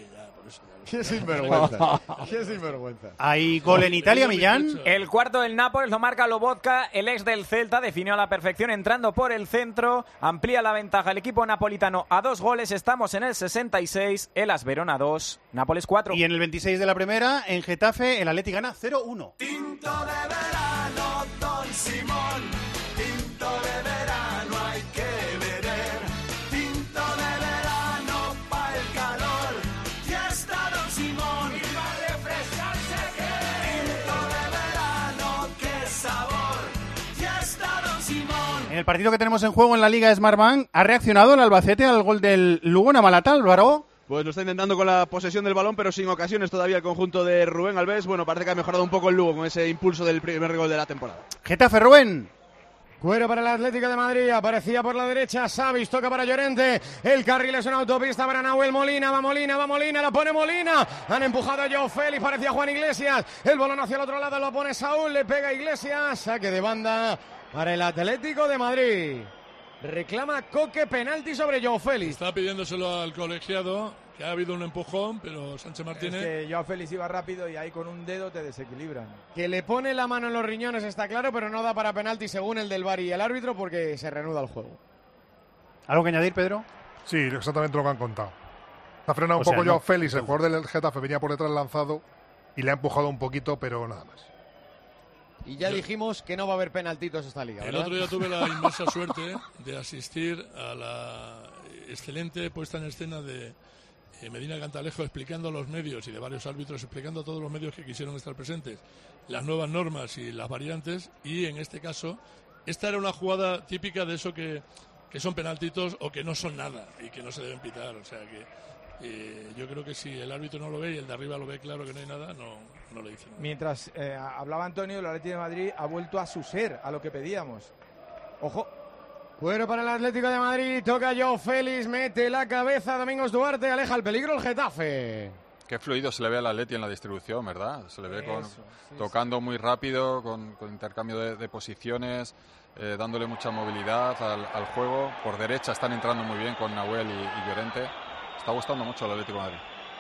Qué sinvergüenza. Qué sinvergüenza. ¿Hay gol en Italia, Millán? El cuarto del Nápoles lo marca Lobotka, el ex del Celta, definió a la perfección entrando por el centro, amplía la ventaja el equipo napolitano a 2 goles, estamos en el 66, el AS Verona 2, Nápoles 4. Y en el 26 de la primera, en Getafe, el Atleti gana 0-1. Tinto de verano, Don Simón, tinto de verano hay que beber, tinto de verano pa' el calor, ya está Don Simón, y va a refrescarse que, tinto de verano, qué sabor, ya está Don Simón. En el partido que tenemos en juego en la Liga Smartbank, ¿ha reaccionado el Albacete al gol del Lugo en Amalata, Álvaro? Pues lo está intentando con la posesión del balón, pero sin ocasiones todavía el conjunto de Rubén Alves. Bueno, parece que ha mejorado un poco el Lugo con ese impulso del primer gol de la temporada. Getafe, Rubén. Cuero para el Atlético de Madrid, aparecía por la derecha Savic, toca para Llorente, el carril es una autopista para Nahuel Molina, va Molina, la pone Molina, han empujado a Joao Félix, parecía Juan Iglesias, el balón hacia el otro lado, lo pone Saúl, le pega Iglesias, saque de banda para el Atlético de Madrid. Reclama Coque penalti sobre Joao Félix. Está pidiéndoselo al colegiado, que ha habido un empujón, pero Sánchez Martínez... Es que Joao Félix iba rápido y ahí con un dedo te desequilibran. Que le pone la mano en los riñones, está claro, pero no da para penalti según el del VAR y el árbitro porque se reanuda el juego. ¿Algo que añadir, Pedro? Sí, exactamente lo que han contado. Ha frenado un poco Joao Félix, el jugador del Getafe venía por detrás lanzado y le ha empujado un poquito, pero nada más. Y ya dijimos que no va a haber penaltitos esta liga, ¿verdad? El otro día tuve la inmensa suerte de asistir a la excelente puesta en escena de Medina Cantalejo explicando a los medios y de varios árbitros, explicando a todos los medios que quisieron estar presentes las nuevas normas y las variantes, y en este caso esta era una jugada típica de eso que son penaltitos o que no son nada y que no se deben pitar, o sea que yo creo que si el árbitro no lo ve y el de arriba lo ve claro que no hay nada, no le dicen nada. Mientras hablaba Antonio, el Atlético de Madrid ha vuelto a su ser, a lo que pedíamos. Ojo. Cuero para el Atlético de Madrid, toca Joao Félix, mete la cabeza Domingos Duarte, aleja el peligro el Getafe. Qué fluido se le ve al Atleti en la distribución, ¿verdad? Se le ve tocando muy rápido, con intercambio de posiciones, dándole mucha movilidad al juego. Por derecha están entrando muy bien con Nahuel y Llorente. Está gustando mucho al Atlético de Madrid.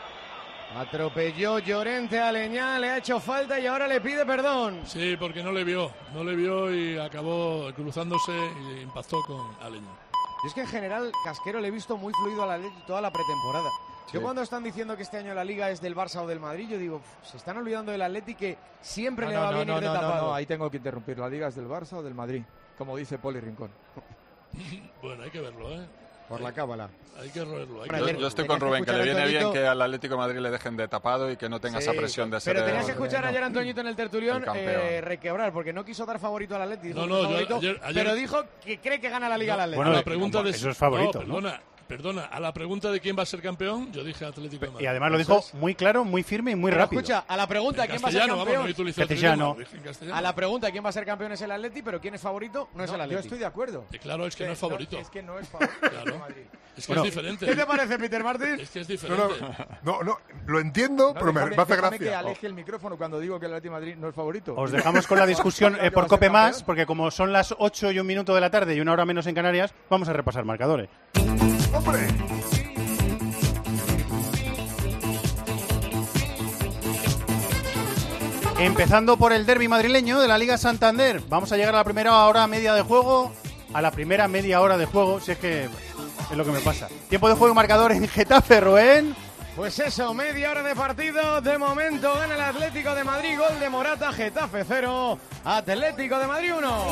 Atropelló Llorente a Leñá, le ha hecho falta y ahora le pide perdón. Sí, porque no le vio y acabó cruzándose y impactó con Aleñá. Y es que en general, Casquero, le he visto muy fluido al Atleti toda la pretemporada. Sí. Yo cuando están diciendo que este año la Liga es del Barça o del Madrid, yo digo, se están olvidando del Atleti que siempre le va bien ir de tapado. No, ahí tengo que interrumpir. ¿La Liga es del Barça o del Madrid? Como dice Poli Rincón. Bueno, hay que verlo, ¿eh? Por la cábala. Hay que roerlo. Yo estoy con Rubén, que le viene bien que al Atlético de Madrid le dejen de tapado y que no tenga esa presión de ser... Pero tenías que escuchar ayer a Antoñito en el tertulión requebrar, porque no quiso dar favorito al Atlético. Ayer... Pero dijo que cree que gana la Liga al Atlético. Bueno, la pregunta de eso es favorito, Perdona, a la pregunta de quién va a ser campeón, yo dije Atlético de Madrid. Y además lo dijo muy claro, muy firme y muy rápido. Escucha, a la pregunta de quién va a ser campeón... A la pregunta de quién va a ser campeón es el Atleti, pero quién es favorito no es el Atleti. Yo estoy de acuerdo. Claro, es que no es favorito. Es que no es favorito. Claro. Es que es diferente. ¿Qué te parece, Peter Martín? Es que es diferente. No, lo entiendo, pero me hace gracia. Que aleje el micrófono cuando digo que el Atlético de Madrid no es favorito. Os dejamos con la discusión por Cope Más, porque como son las 8 y 1 minuto de la tarde y 1 hora menos en Canarias, vamos a repasar marcadores. ¡Hombre! Empezando por el derbi madrileño de la Liga Santander. Vamos a llegar a la primera hora media de juego. A la primera media hora de juego, si es que es lo que me pasa. Tiempo de juego y marcador en Getafe, Rubén. Pues eso, media hora de partido. De momento gana el Atlético de Madrid. Gol de Morata, Getafe 0, Atlético de Madrid 1.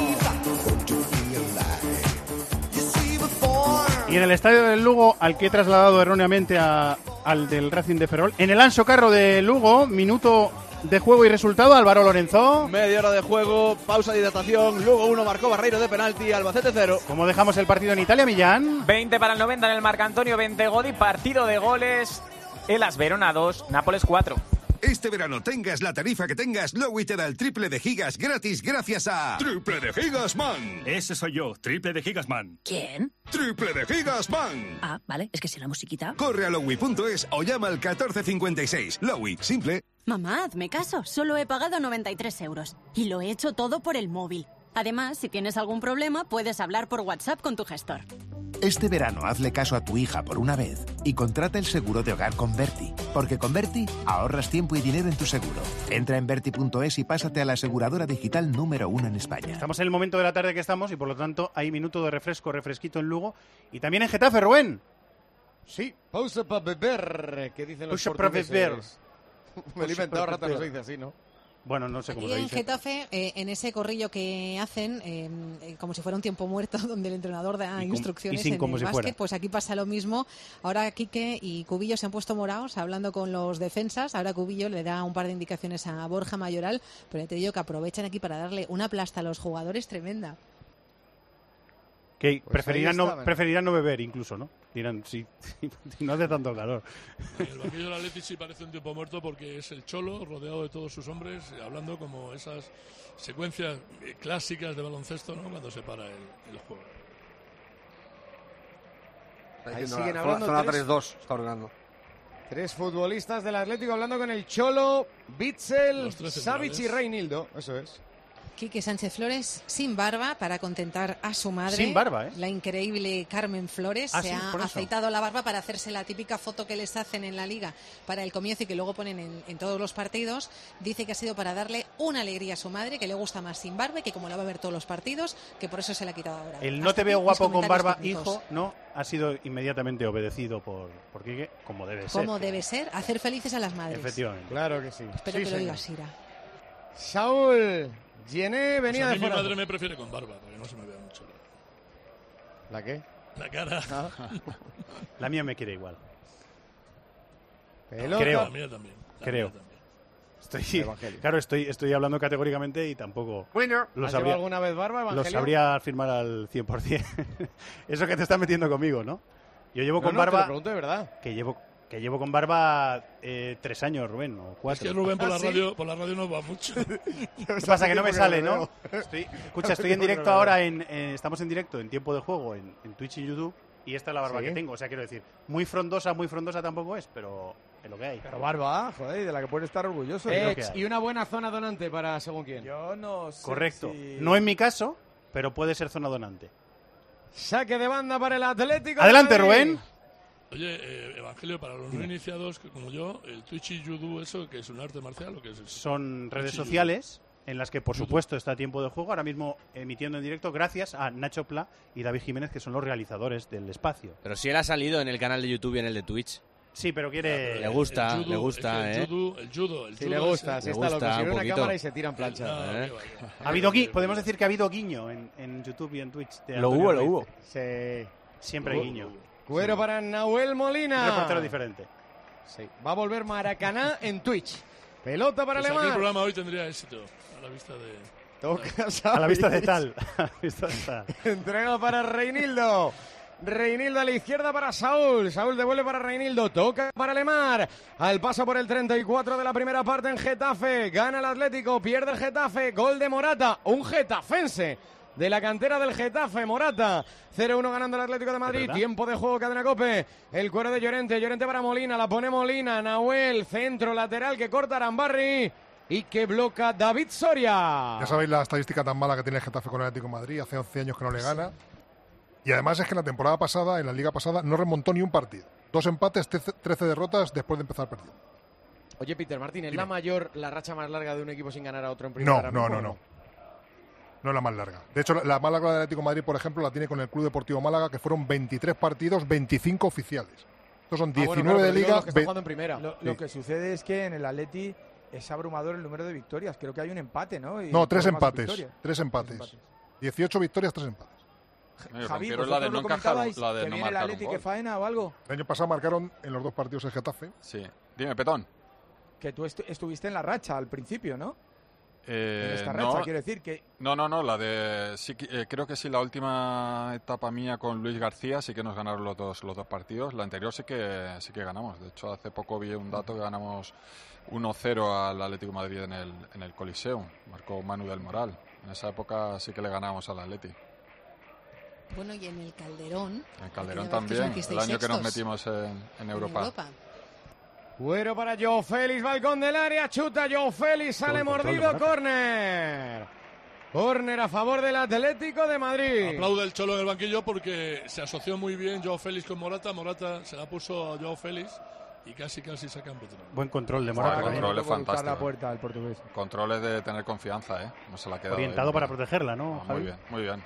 Y en el estadio del Lugo, al que he trasladado erróneamente al del Racing de Ferrol, en el Anso Carro de Lugo, minuto de juego y resultado, Álvaro Lorenzo. Media hora de juego, pausa de hidratación, Lugo 1, marcó Barreiro de penalti, Albacete 0. ¿Cómo dejamos el partido en Italia, Millán? 20 para el 90 en el Marcantonio, 20 Godi, partido de goles, el AS Verona 2, Nápoles 4. Este verano tengas la tarifa que tengas, Lowy te da el triple de gigas gratis gracias a... ¡Triple de Gigas Man! Ese soy yo, Triple de Gigas Man. ¿Quién? ¡Triple de Gigas Man! Ah, vale, es que si la musiquita... Corre a lowy.es o llama al 1456. Lowy, simple. Mamá, hazme caso, solo he pagado 93 euros. Y lo he hecho todo por el móvil. Además, si tienes algún problema, puedes hablar por WhatsApp con tu gestor. Este verano hazle caso a tu hija por una vez y contrata el seguro de hogar con Berti. Porque con Verti ahorras tiempo y dinero en tu seguro. Entra en verti.es y pásate a la aseguradora digital número 1 en España. Estamos en el momento de la tarde que estamos y por lo tanto hay minuto de refresquito en Lugo y también en Getafe, Rubén. Sí, pausa para beber, que dicen los pausa portugueses. Para beber. Me lo he inventado, rata, no se dice así, ¿no? Bueno, no sé cómo se dice. dice. Y en Getafe, en ese corrillo que hacen, como si fuera un tiempo muerto, donde el entrenador da instrucciones en el básquet, pues aquí pasa lo mismo. Ahora Quique y Cubillo se han puesto morados hablando con los defensas. Ahora Cubillo le da un par de indicaciones a Borja Mayoral, pero te digo que aprovechan aquí para darle una plasta a los jugadores tremenda. Que pues preferirán no beber incluso, ¿no? Dirán, sí, no hace tanto calor. El banquillo del Atleti sí parece un tiempo muerto porque es el Cholo rodeado de todos sus hombres, hablando como esas secuencias clásicas de baloncesto, ¿no? Cuando se para el juego. Ahí siguen hablando. Zona 3-2 está ordenando. 3 futbolistas del Atlético hablando con el Cholo, Bitzel, Savic y Reinildo. Eso es. Quique Sánchez Flores sin barba para contentar a su madre. Sin barba, ¿eh? La increíble Carmen Flores se ha afeitado la barba para hacerse la típica foto que les hacen en la Liga para el comienzo y que luego ponen en todos los partidos. Dice que ha sido para darle una alegría a su madre, que le gusta más sin barba y que como la va a ver todos los partidos, que por eso se la ha quitado ahora. El no te veo guapo con barba, hijo, no, ha sido inmediatamente obedecido por Quique, como debe ser. Como debe ser, hacer felices a las madres. Efectivamente. Claro que sí. Espero que lo digas, Sira. Saúl Llené venía pues de fuera. Mi madre me prefiere con barba, porque no se me vea mucho. ¿La qué? La cara. Ah. La mía me quiere igual. Pelota. Creo. La mía también. Estoy hablando categóricamente y tampoco lo ¿has llevado alguna vez barba, Evangelio? Lo sabría afirmar al 100%. Eso que te estás metiendo conmigo, ¿no? Yo llevo con barba. Te lo pregunto de verdad. Que llevo con barba 3 años, Rubén, o 4. Es que Rubén por la radio no va mucho. ¿Qué pasa? Que no me sale, ¿no? Estoy en directo ahora, estamos en directo en tiempo de juego en Twitch y YouTube, y esta es la barba que tengo. O sea, quiero decir, muy frondosa tampoco es, pero es lo que hay. Pero barba, joder, de la que puedes estar orgulloso. Y una buena zona donante para según quién. Yo no sé. Correcto. No en mi caso, pero puede ser zona donante. Saque de banda para el Atlético. Adelante, Rubén. Oye, Evangelio, para los no iniciados como yo, el Twitch y YouTube, ¿eso que es un arte marcial o qué es eso? Son redes sociales en las que, por supuesto, está Tiempo de Juego, ahora mismo emitiendo en directo, gracias a Nacho Pla y David Jiménez, que son los realizadores del espacio. Pero si él ha salido en el canal de YouTube y en el de Twitch. Sí, pero quiere... Le gusta, el judo. Sí, le gusta, si está loco. Si ve una cámara y se tira en plancha. Ha habido podemos decir que ha habido guiño en YouTube y en Twitch. Lo hubo. Sí. Siempre hay guiño. Cuero para Nahuel Molina. Un reportero diferente. Sí. Va a volver Maracaná en Twitch. Pelota para Alemán. El programa hoy tendría éxito a la vista de... A la vista de tal. Entrega para Reinildo. Reinildo a la izquierda para Saúl. Saúl devuelve para Reinildo. Toca para Lemar. Al paso por el 34 de la primera parte en Getafe. Gana el Atlético. Pierde el Getafe. Gol de Morata. Un getafense de la cantera del Getafe, Morata. 0-1 ganando el Atlético de Madrid. Tiempo de juego, Cadena COPE. El cuero de Llorente. Llorente para Molina. La pone Molina. Nahuel. Centro lateral que corta Arambarri. Y que bloca David Soria. Ya sabéis la estadística tan mala que tiene el Getafe con el Atlético de Madrid. Hace 11 años que no le gana. Y además es que en la temporada pasada, en la liga pasada, no remontó ni un partido. 2 empates, 13 derrotas después de empezar el partido. Oye, Peter Martín, ¿es la racha más larga de un equipo sin ganar a otro en primera? No. No es la más larga. De hecho, la más larga del Atlético de Madrid, por ejemplo, la tiene con el Club Deportivo Málaga, que fueron 23 partidos, 25 oficiales. Estos son 19 de liga. Los que están jugando en primera. Lo que sucede es que en el Atleti es abrumador el número de victorias. Creo que hay un empate, ¿no? No, 3 empates. 3 empates. 18 victorias, 3 empates. Javi, la de no encajar, la de no viene el Atleti que faena o algo. El año pasado marcaron en los 2 partidos el Getafe. Sí. Dime, Petón. Que tú estuviste en la racha al principio, ¿no? En esta racha, no, quiero decir que... No, la de... Sí, creo que sí, la última etapa mía con Luis García sí que nos ganaron los dos partidos. La anterior sí que ganamos. De hecho, hace poco vi un dato que ganamos 1-0 al Atlético de Madrid en el Coliseum. Marcó Manu del Moral. En esa época sí que le ganamos al Atleti. Bueno, y en el Calderón. En el Calderón también, el año que nos metimos en Europa. Cuero para Joao Félix, balcón del área, chuta Joao Félix, sale mordido, córner. Córner a favor del Atlético de Madrid. Aplaude el Cholo en el banquillo porque se asoció muy bien Joao Félix con Morata. Morata se la puso a Joao Félix y casi sacan petróleo. Buen control de Morata. Control es fantástico. La puerta al portugués. Control es de tener confianza, no se la ha quedado. Orientado ahí, para protegerla, ¿no? Muy bien, muy bien.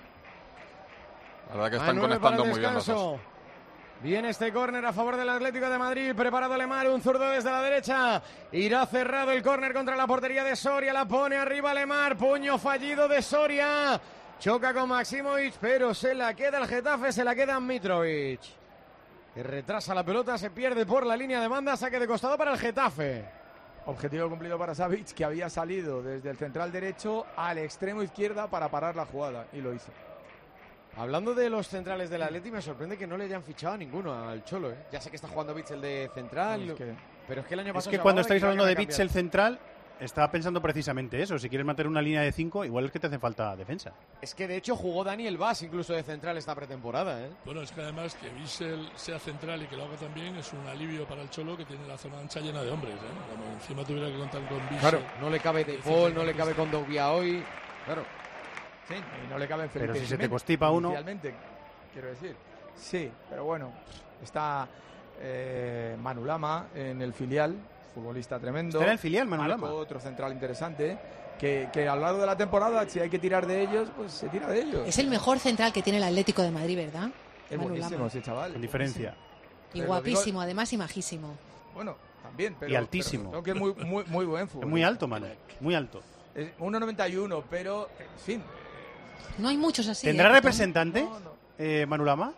La verdad que están conectando muy bien los dos. Viene este córner a favor del Atlético de Madrid, preparado Lemar, un zurdo desde la derecha, irá cerrado el córner contra la portería de Soria, la pone arriba Lemar, puño fallido de Soria, choca con Maximovic, pero se la queda el Getafe, se la queda Mitrovic, que retrasa la pelota, se pierde por la línea de banda, saque de costado para el Getafe. Objetivo cumplido para Savic, que había salido desde el central derecho al extremo izquierda para parar la jugada, y lo hizo. Hablando de los centrales del Atleti, me sorprende que no le hayan fichado a ninguno al Cholo, ¿eh? Ya sé que está jugando Bitzel de central, pero es que el año pasado... Es que cuando estáis hablando de Bitzel central, estaba pensando precisamente eso. Si quieres mantener una línea de 5, igual es que te hace falta defensa. Es que de hecho jugó Daniel Vaz incluso de central esta pretemporada, ¿eh? Bueno, es que además que Bitzel sea central y que lo haga también es un alivio para el Cholo, que tiene la zona ancha llena de hombres, ¿eh? Como encima tuviera que contar con Bitzel. Claro, no le cabe De Paul, no le cabe con Dogbia hoy, claro. Sí, y no le cabe en Felipe. Pero si se te constipa uno... Quiero decir, sí, pero bueno, está Manu Lama en el filial, futbolista tremendo. ¿Está en el filial, Manu Lama? Otro central interesante, que a lo largo de la temporada, si hay que tirar de ellos, pues se tira de ellos. Es el mejor central que tiene el Atlético de Madrid, ¿verdad? Es Manu buenísimo Lama. ese chaval. Con diferencia. Y guapísimo, además, y majísimo. Bueno, también, pero... Y altísimo. Creo que es muy buen fútbol. Es muy alto, Manu, muy alto. Es 1,91, pero, en fin... No hay muchos así. ¿Tendrá representante, Manu Lama?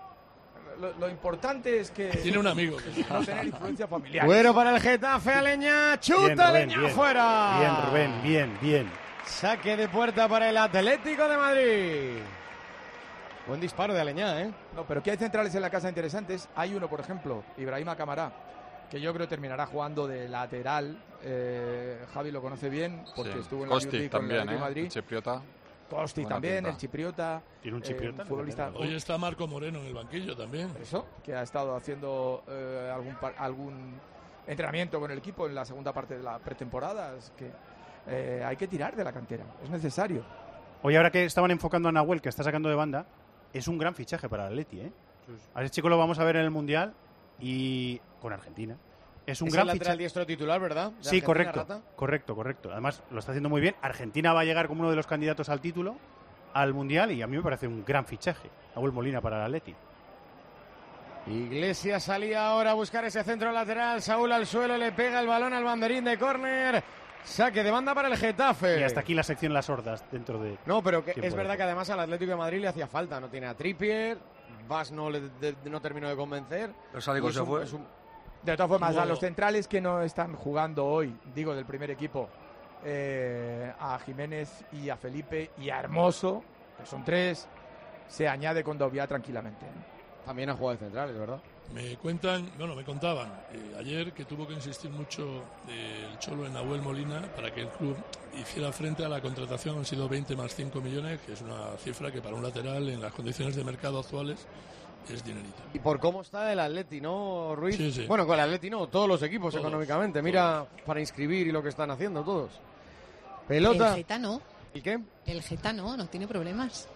Lo importante es que... Tiene un amigo. No tener influencia familiar. Bueno para el Getafe, Aleñá, chuta Aleñá fuera. Bien, Rubén, bien. Saque de puerta para el Atlético de Madrid. Buen disparo de Aleñá, ¿eh? No, pero que hay centrales en la casa interesantes. Hay uno, por ejemplo, Ibrahima Camará, que yo creo terminará jugando de lateral. Javi lo conoce bien, porque estuvo en la Youth League con el Atlético de Madrid. El chipriota. Costi también, el chipriota. ¿Tiene un chipriota? Futbolista. Hoy está Marco Moreno en el banquillo también. Eso, que ha estado haciendo algún entrenamiento con el equipo en la segunda parte de la pretemporada. Es que hay que tirar de la cantera, es necesario. Hoy, ahora que estaban enfocando a Nahuel, que está sacando de banda, es un gran fichaje para el Atleti, ¿eh? A ese chico lo vamos a ver en el Mundial y con Argentina. Es un gran el fichaje. diestro titular, ¿verdad? Sí, correcto. Además, lo está haciendo muy bien. Argentina va a llegar como uno de los candidatos al título, al Mundial, y a mí me parece un gran fichaje. Nahuel Molina para el Atleti. Iglesias salía ahora a buscar ese centro lateral. Saúl al suelo, le pega el balón al banderín de córner. Saque de banda para el Getafe. Y hasta aquí la sección Las Hordas dentro de... No, pero que es verdad que además al Atlético de Madrid le hacía falta. No tiene a Trippier, Vaz no terminó de convencer. Pero Sálico se fue. De todas formas, a los centrales que no están jugando hoy, digo del primer equipo, a Jiménez y a Felipe y a Hermoso, que son 3, se añade con Dobbia tranquilamente. También ha jugado de centrales, ¿verdad? Me contaban ayer que tuvo que insistir mucho el Cholo en Nahuel Molina para que el club hiciera frente a la contratación. Han sido 20 más 5 millones, que es una cifra que para un lateral en las condiciones de mercado actuales es dinerito. Y por cómo está el Atleti, ¿no, Ruiz? Sí. Bueno, con el Atleti no, todos los equipos económicamente. Mira, para inscribir y lo que están haciendo todos. Pelota. El Geta no. ¿Y qué? El Geta no tiene problemas.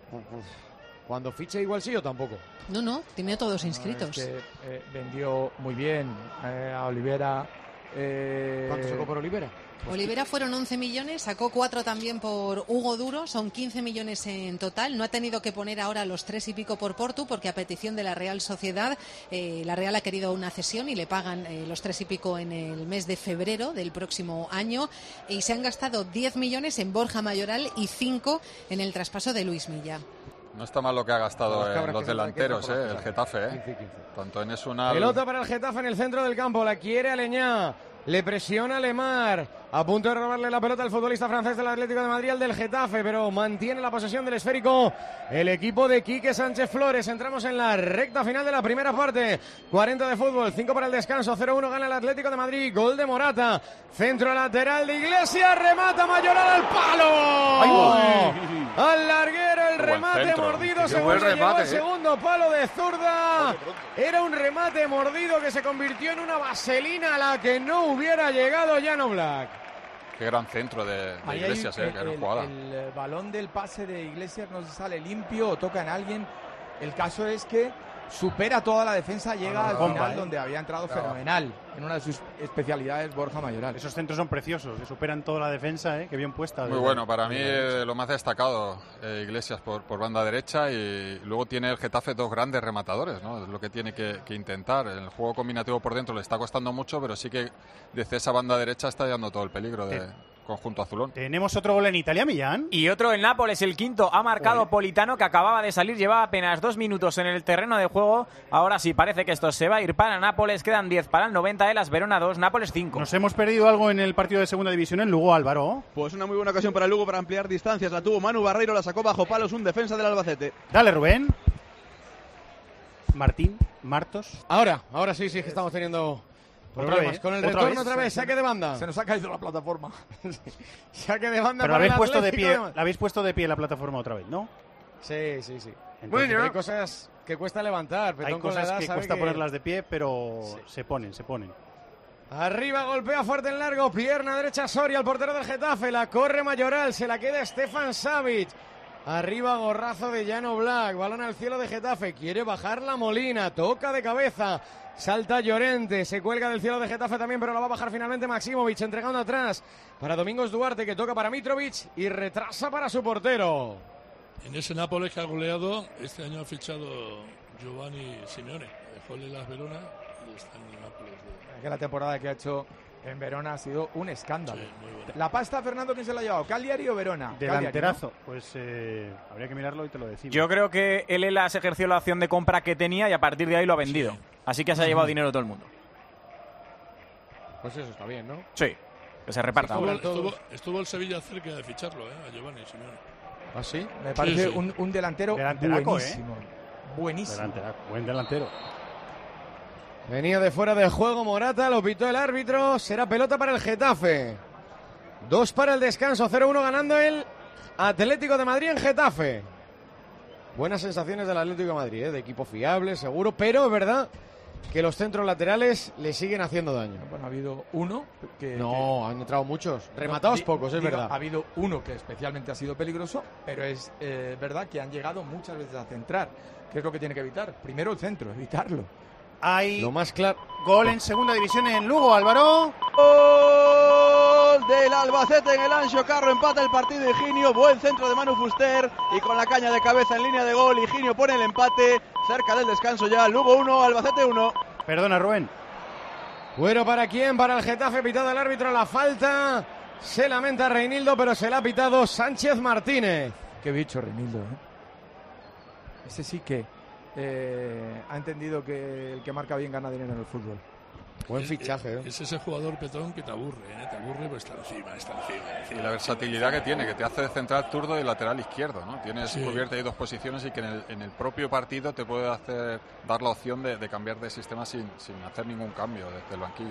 Cuando fiche igual sí o tampoco. No, tiene a todos inscritos. Es que, vendió muy bien a Olivera. ¿Cuánto sacó por Olivera? Olivera fueron 11 millones, sacó 4 también por Hugo Duro, son 15 millones en total. No ha tenido que poner ahora los 3 y pico por Portu, porque a petición de la Real Sociedad, la Real ha querido una cesión y le pagan los 3 y pico en el mes de febrero del próximo año. Y se han gastado 10 millones en Borja Mayoral y 5 en el traspaso de Luis Milla. No está mal lo que ha gastado en los delanteros, el Getafe. 15. Tanto en Esunal... Pelota para el Getafe en el centro del campo, la quiere Aleñá. Le presiona Lemar, a punto de robarle la pelota al futbolista francés del Atlético de Madrid, al del Getafe, pero mantiene la posesión del esférico el equipo de Quique Sánchez Flores. Entramos en la recta final de la primera parte, 40 de fútbol, 5 para el descanso, 0-1 gana el Atlético de Madrid, gol de Morata, centro lateral de Iglesias, remata Mayoral al palo, al larguero, el remate mordido, según se llegó el segundo palo de zurda, era un remate mordido que se convirtió en una vaselina a la que no hubiera llegado Jan Oblak. Qué gran centro de Iglesias, que era jugada. El balón del pase de Iglesias no se sale limpio o toca en alguien. El caso es que supera toda la defensa, llega al bomba, final donde había entrado fenomenal, en una de sus especialidades Borja Mayoral. Esos centros son preciosos, que superan toda la defensa, que bien puesta. Muy bueno, para mí lo más destacado, Iglesias por banda derecha, y luego tiene el Getafe dos grandes rematadores, ¿no? Es lo que tiene que intentar. El juego combinativo por dentro le está costando mucho, pero sí que desde esa banda derecha está dando todo el peligro de conjunto azulón. Tenemos otro gol en Italia, Millán. Y otro en Nápoles, el quinto. Ha marcado Politano, que acababa de salir. Llevaba apenas 2 minutos en el terreno de juego. Ahora sí, parece que esto se va a ir para Nápoles. Quedan 10 para el 90. Las Verona 2, Nápoles 5. ¿Nos hemos perdido algo en el partido de segunda división en Lugo, Álvaro? Pues una muy buena ocasión para el Lugo para ampliar distancias. La tuvo Manu Barreiro, la sacó bajo palos un defensa del Albacete. Dale, Rubén. Martín, Martos. Ahora sí, que estamos teniendo problemas con el retorno otra vez. Saque de banda. Se nos ha caído la plataforma. Saque de banda. Pero la habéis puesto de pie. La habéis puesto de pie la plataforma otra vez, ¿no? Sí. Entonces, Bueno, hay cosas que cuesta levantar. Hay cosas que cuesta ponerlas de pie, pero se ponen. Arriba, golpea fuerte en largo, pierna derecha Soria, el portero del Getafe, la corre Mayoral, se la queda Stefan Savic. Arriba, gorrazo de Jan Oblak, balón al cielo de Getafe, quiere bajar la Molina, toca de cabeza, salta Llorente, se cuelga del cielo de Getafe también, pero la va a bajar finalmente Maximovic, entregando atrás para Domingos Duarte, que toca para Mitrovic y retrasa para su portero. En ese Nápoles que ha goleado, este año ha fichado Giovanni Simeone, dejó el Las Verona y está en el Nápoles. Que la temporada que ha hecho en Verona ha sido un escándalo. Sí, muy bueno. La pasta, Fernando, ¿quién se la ha llevado? ¿Cagliari o Verona? Delanterazo. ¿No? Pues habría que mirarlo y te lo decimos. Yo creo que el Elas ejerció la opción de compra que tenía y a partir de ahí lo ha vendido. Sí. Así que se ha llevado dinero todo el mundo. Pues eso está bien, ¿no? Sí, que se reparta. Estuvo el Sevilla cerca de ficharlo, a Giovanni Simeone. ¿Ah, sí? Me parece un delantero buenísimo. Buenísimo. Buen delantero. Venía de fuera de juego Morata, lo pitó el árbitro, será pelota para el Getafe. 2 para el descanso, 0-1 ganando el Atlético de Madrid en Getafe. Buenas sensaciones del Atlético de Madrid, de equipo fiable, seguro, pero es verdad que los centros laterales le siguen haciendo daño. Bueno, ha habido uno que... No, han entrado muchos, rematados pocos, es verdad. Ha habido uno que especialmente ha sido peligroso, pero es verdad que han llegado muchas veces a centrar. ¿Qué es lo que tiene que evitar? Primero el centro, evitarlo. Hay lo más claro. Gol en segunda división en Lugo, Álvaro. Gol del Albacete en el Anxo Carro, empata el partido Higinio, buen centro de Manu Fuster y con la caña de cabeza en línea de gol, Higinio pone el empate, cerca del descanso ya, Lugo 1, Albacete 1. Perdona, Rubén. Bueno, ¿para quién? Para el Getafe, pitado el árbitro, la falta, se lamenta Reinildo, pero se la ha pitado Sánchez Martínez. Qué bicho Reinildo, Ese sí que... ha entendido que el que marca bien gana dinero en el fútbol. Buen fichaje, Es ese jugador, Petón, que te aburre, pero está encima. Y la versatilidad que tiene, que te hace de central zurdo y lateral izquierdo, ¿no? Tienes cubierta ahí dos posiciones y que en el propio partido te puede dar la opción de cambiar de sistema sin hacer ningún cambio desde el banquillo.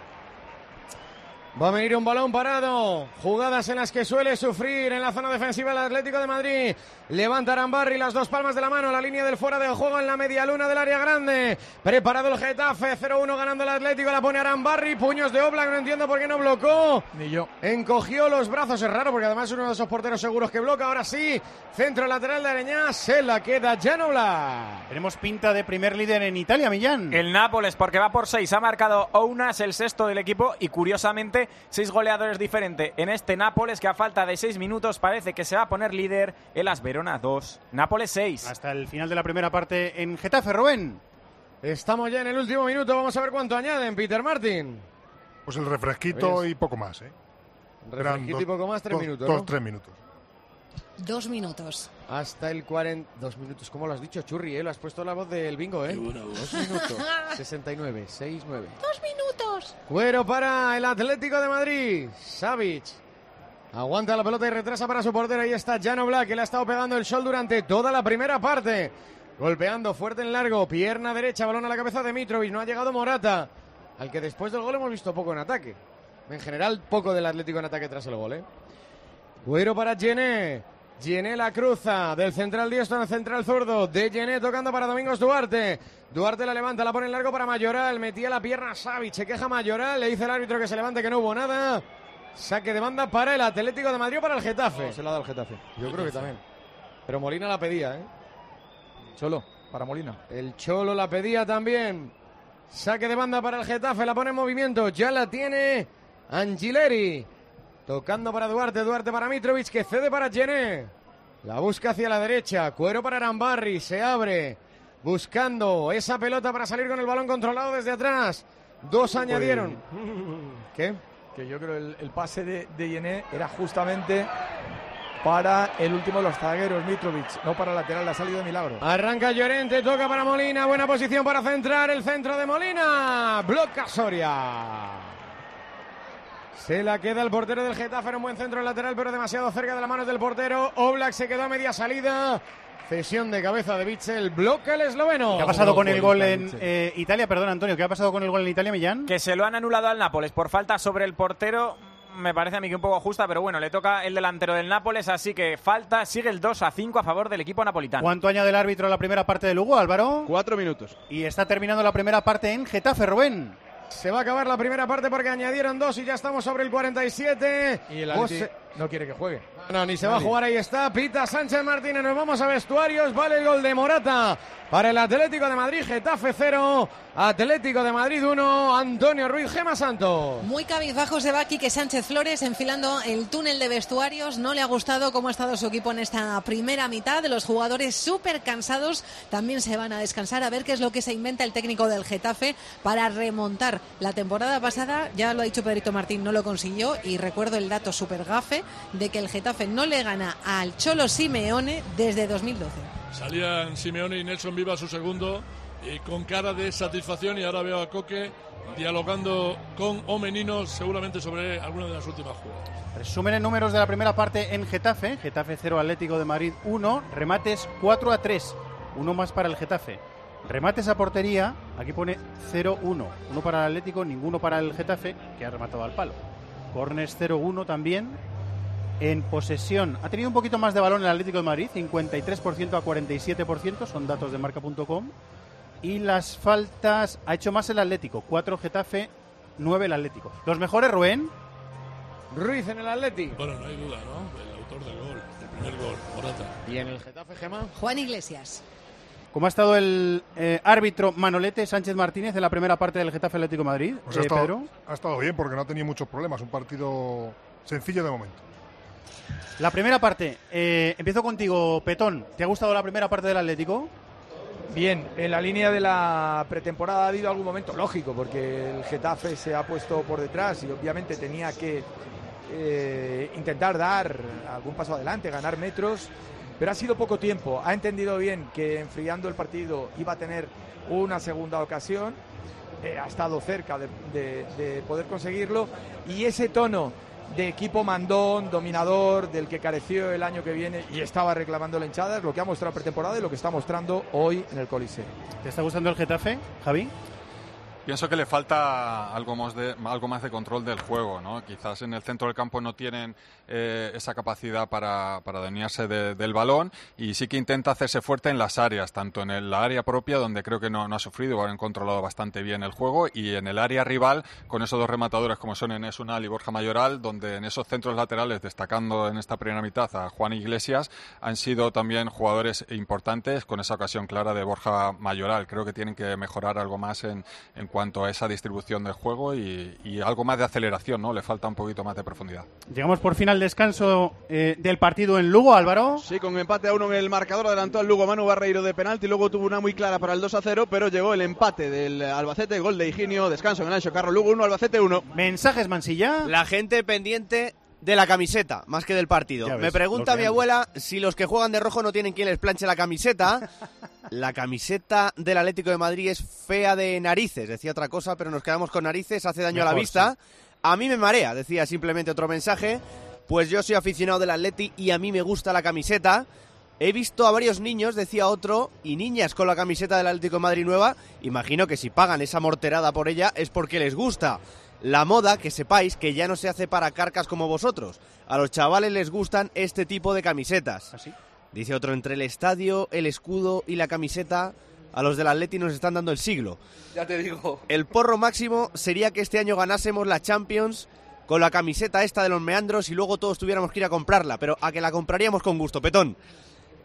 Va a venir un balón parado. Jugadas en las que suele sufrir en la zona defensiva el Atlético de Madrid. Levanta Arambarri las dos palmas de la mano. La línea del fuera de juego en la media luna del área grande. Preparado el Getafe. 0-1 ganando el Atlético. La pone Arambarri. Puños de Oblak. No entiendo por qué no blocó. Ni yo. Encogió los brazos. Es raro porque además es uno de esos porteros seguros que bloca. Ahora sí. Centro lateral de Areñá. Se la queda Jan Oblak. Tenemos pinta de primer líder en Italia, Millán. El Nápoles, porque va por 6. Ha marcado Ounas, el sexto del equipo. Y curiosamente, 6 goleadores diferentes en este Nápoles, que a falta de 6 minutos parece que se va a poner líder. El Las Verona 2, Nápoles 6. Hasta el final de la primera parte en Getafe, Rubén. Estamos ya en el último minuto, vamos a ver cuánto añaden, Peter Martin. Pues el refresquito y poco más, Refresquito y poco más, 3 minutos. 3 minutos. 2 minutos. Hasta el 40... 2 minutos, ¿cómo lo has dicho, Churri? Lo has puesto la voz del bingo, 2 minutos. 69, 6-9. 2 minutos. Cuero para el Atlético de Madrid. Savic aguanta la pelota y retrasa para su portero. Ahí está Jan Oblak, que le ha estado pegando el sol durante toda la primera parte. Golpeando fuerte en largo, pierna derecha, balón a la cabeza de Mitrovic. No ha llegado Morata, al que después del gol hemos visto poco en ataque. En general, poco del Atlético en ataque tras el gol, Cuero para Gené. Gené la cruza del central diestro al central zurdo. De Gené tocando para Domingos Duarte. Duarte la levanta, la pone en largo para Mayoral. Metía la pierna Savic, se queja Mayoral. Le dice el árbitro que se levante, que no hubo nada. Saque de banda para el Atlético de Madrid o para el Getafe. Se la ha dado el Getafe. Yo creo que también. Pero Molina la pedía, Solo. para Molina. El Cholo la pedía también. Saque de banda para el Getafe, la pone en movimiento, ya la tiene Angileri. Tocando para Duarte, Duarte para Mitrovic, que cede para Gené. La busca hacia la derecha, Cuero para Arambarri, se abre. Buscando esa pelota para salir con el balón controlado desde atrás. Dos añadieron. ¿Qué? Que yo creo el pase de Gené era justamente para el último de los zagueros, Mitrovic, no para el lateral, le ha salido de milagro. Arranca Llorente, toca para Molina, buena posición para centrar, el centro de Molina, bloca Soria. Se la queda el portero del Getafe, en un buen centro lateral, pero demasiado cerca de las manos del portero. Oblak se quedó a media salida. Cesión de cabeza de Bitzel, bloca el esloveno. ¿Qué ha pasado con el gol en Italia? Perdón, Antonio, ¿qué ha pasado con el gol en Italia, Millán? Que se lo han anulado al Nápoles por falta sobre el portero. Me parece a mí que un poco justa, pero bueno, le toca el delantero del Nápoles, así que falta, sigue el 2-5 a favor del equipo napolitano. ¿Cuánto añade el árbitro a la primera parte de Lugo, Álvaro? 4 minutos. Y está terminando la primera parte en Getafe, Rubén. Se va a acabar la primera parte porque añadieron 2 y ya estamos sobre el 47. Y el Atleti no quiere que juegue. No, ni se va a jugar, ahí está. Pita Sánchez Martínez, nos vamos a vestuarios. Vale el gol de Morata para el Atlético de Madrid. Getafe 0, Atlético de Madrid 1. Antonio Ruiz, Gema Santos. Muy cabizbajo se va Quique Sánchez Flores enfilando el túnel de vestuarios. No le ha gustado cómo ha estado su equipo en esta primera mitad. Los jugadores súper cansados también se van a descansar a ver qué es lo que se inventa el técnico del Getafe para remontar. La temporada pasada, ya lo ha dicho Pedrito Martín, no lo consiguió, y recuerdo el dato súper gafe de que el Getafe no le gana al Cholo Simeone desde 2012. Salían Simeone y Nelson Viva, su segundo, con cara de satisfacción, y ahora veo a Coque dialogando con Omenino seguramente sobre alguna de las últimas jugadas. Resumen en números de la primera parte en Getafe. Getafe 0, Atlético de Madrid 1, remates 4-3, uno más para el Getafe. Remates a portería, aquí pone 0-1, uno para el Atlético, ninguno para el Getafe, que ha rematado al palo. Corners 0-1 también. En posesión ha tenido un poquito más de balón el Atlético de Madrid, 53% a 47%, son datos de marca.com. Y las faltas ha hecho más el Atlético, 4 Getafe, 9 el Atlético. ¿Los mejores, Rubén? Ruiz en el Atlético. Bueno, no hay duda, ¿no? El autor del gol, el primer gol, Morata. ¿Y en el Getafe, Gema? Juan Iglesias. ¿Cómo ha estado el árbitro Manolete Sánchez Martínez en la primera parte del Getafe Atlético de Madrid? Pues Pedro. Ha estado bien porque no ha tenido muchos problemas, un partido sencillo de momento. La primera parte, empiezo contigo, Petón. ¿Te ha gustado la primera parte del Atlético? Bien, en la línea de la pretemporada ha habido algún momento lógico, porque el Getafe se ha puesto por detrás y obviamente tenía que intentar dar algún paso adelante, ganar metros, pero ha sido poco tiempo. Ha entendido bien que enfriando el partido iba a tener una segunda ocasión, ha estado cerca de poder conseguirlo, y ese tono de equipo mandón, dominador, del que careció el año que viene y estaba reclamando la hinchada, es lo que ha mostrado pretemporada y lo que está mostrando hoy en el Coliseo. ¿Te está gustando el Getafe, Javi? Pienso que le falta algo más de control del juego, ¿no? Quizás en el centro del campo no tienen esa capacidad para adueñarse del balón, y sí que intenta hacerse fuerte en las áreas, tanto en la área propia, donde creo que no ha sufrido, han controlado bastante bien el juego, y en el área rival, con esos dos rematadores como son Enes Unal y Borja Mayoral, donde en esos centros laterales, destacando en esta primera mitad a Juan Iglesias, han sido también jugadores importantes, con esa ocasión clara de Borja Mayoral. Creo que tienen que mejorar algo más en cuanto a esa distribución del juego y algo más de aceleración, ¿no? Le falta un poquito más de profundidad. Llegamos por fin al descanso del partido en Lugo, Álvaro. Sí, con empate a 1 en el marcador adelantó al Lugo Manu Barreiro de penalti, luego tuvo una muy clara para el 2-0, pero llegó el empate del Albacete, gol de Higinio, descanso en el Anxo Carro, Lugo 1, Albacete 1. Mensajes, Mansilla. La gente pendiente de la camiseta, más que del partido. Ves, me pregunta mi abuela si los que juegan de rojo no tienen quien les planche la camiseta. La camiseta del Atlético de Madrid es fea de narices, decía otra cosa, pero nos quedamos con narices, hace daño Mejor, a la vista. sí. A mí me marea, decía simplemente otro mensaje. Pues yo soy aficionado del Atleti y a mí me gusta la camiseta. He visto a varios niños, decía otro, y niñas con la camiseta del Atlético de Madrid nueva. Imagino que si pagan esa morterada por ella es porque les gusta. La moda, que sepáis que ya no se hace para carcas como vosotros. A los chavales les gustan este tipo de camisetas. ¿Así? Dice otro, entre el estadio, el escudo y la camiseta, a los del Atleti nos están dando el siglo. Ya te digo. El porro máximo sería que este año ganásemos la Champions con la camiseta esta de los meandros y luego todos tuviéramos que ir a comprarla, pero a que la compraríamos con gusto, Petón.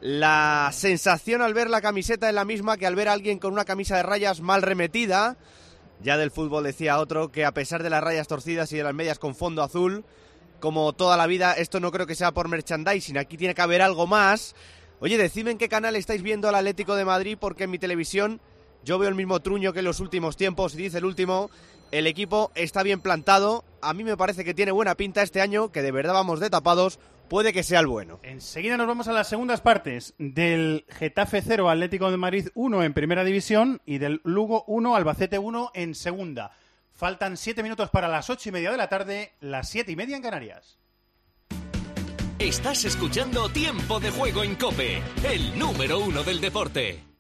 La sensación al ver la camiseta es la misma que al ver a alguien con una camisa de rayas mal remetida. Ya del fútbol decía otro que a pesar de las rayas torcidas y de las medias con fondo azul, como toda la vida, esto no creo que sea por merchandising, aquí tiene que haber algo más. Oye, decidme en qué canal estáis viendo al Atlético de Madrid, porque en mi televisión yo veo el mismo truño que en los últimos tiempos, y dice el último, el equipo está bien plantado, a mí me parece que tiene buena pinta este año, que de verdad vamos de tapados, puede que sea el bueno. Enseguida nos vamos a las segundas partes del Getafe 0, Atlético de Madrid 1 en Primera División y del Lugo 1, Albacete 1 en Segunda. Faltan 7 minutos para las 8:30 de la tarde, las 7:30 en Canarias. Estás escuchando Tiempo de Juego en COPE, el número 1 del deporte.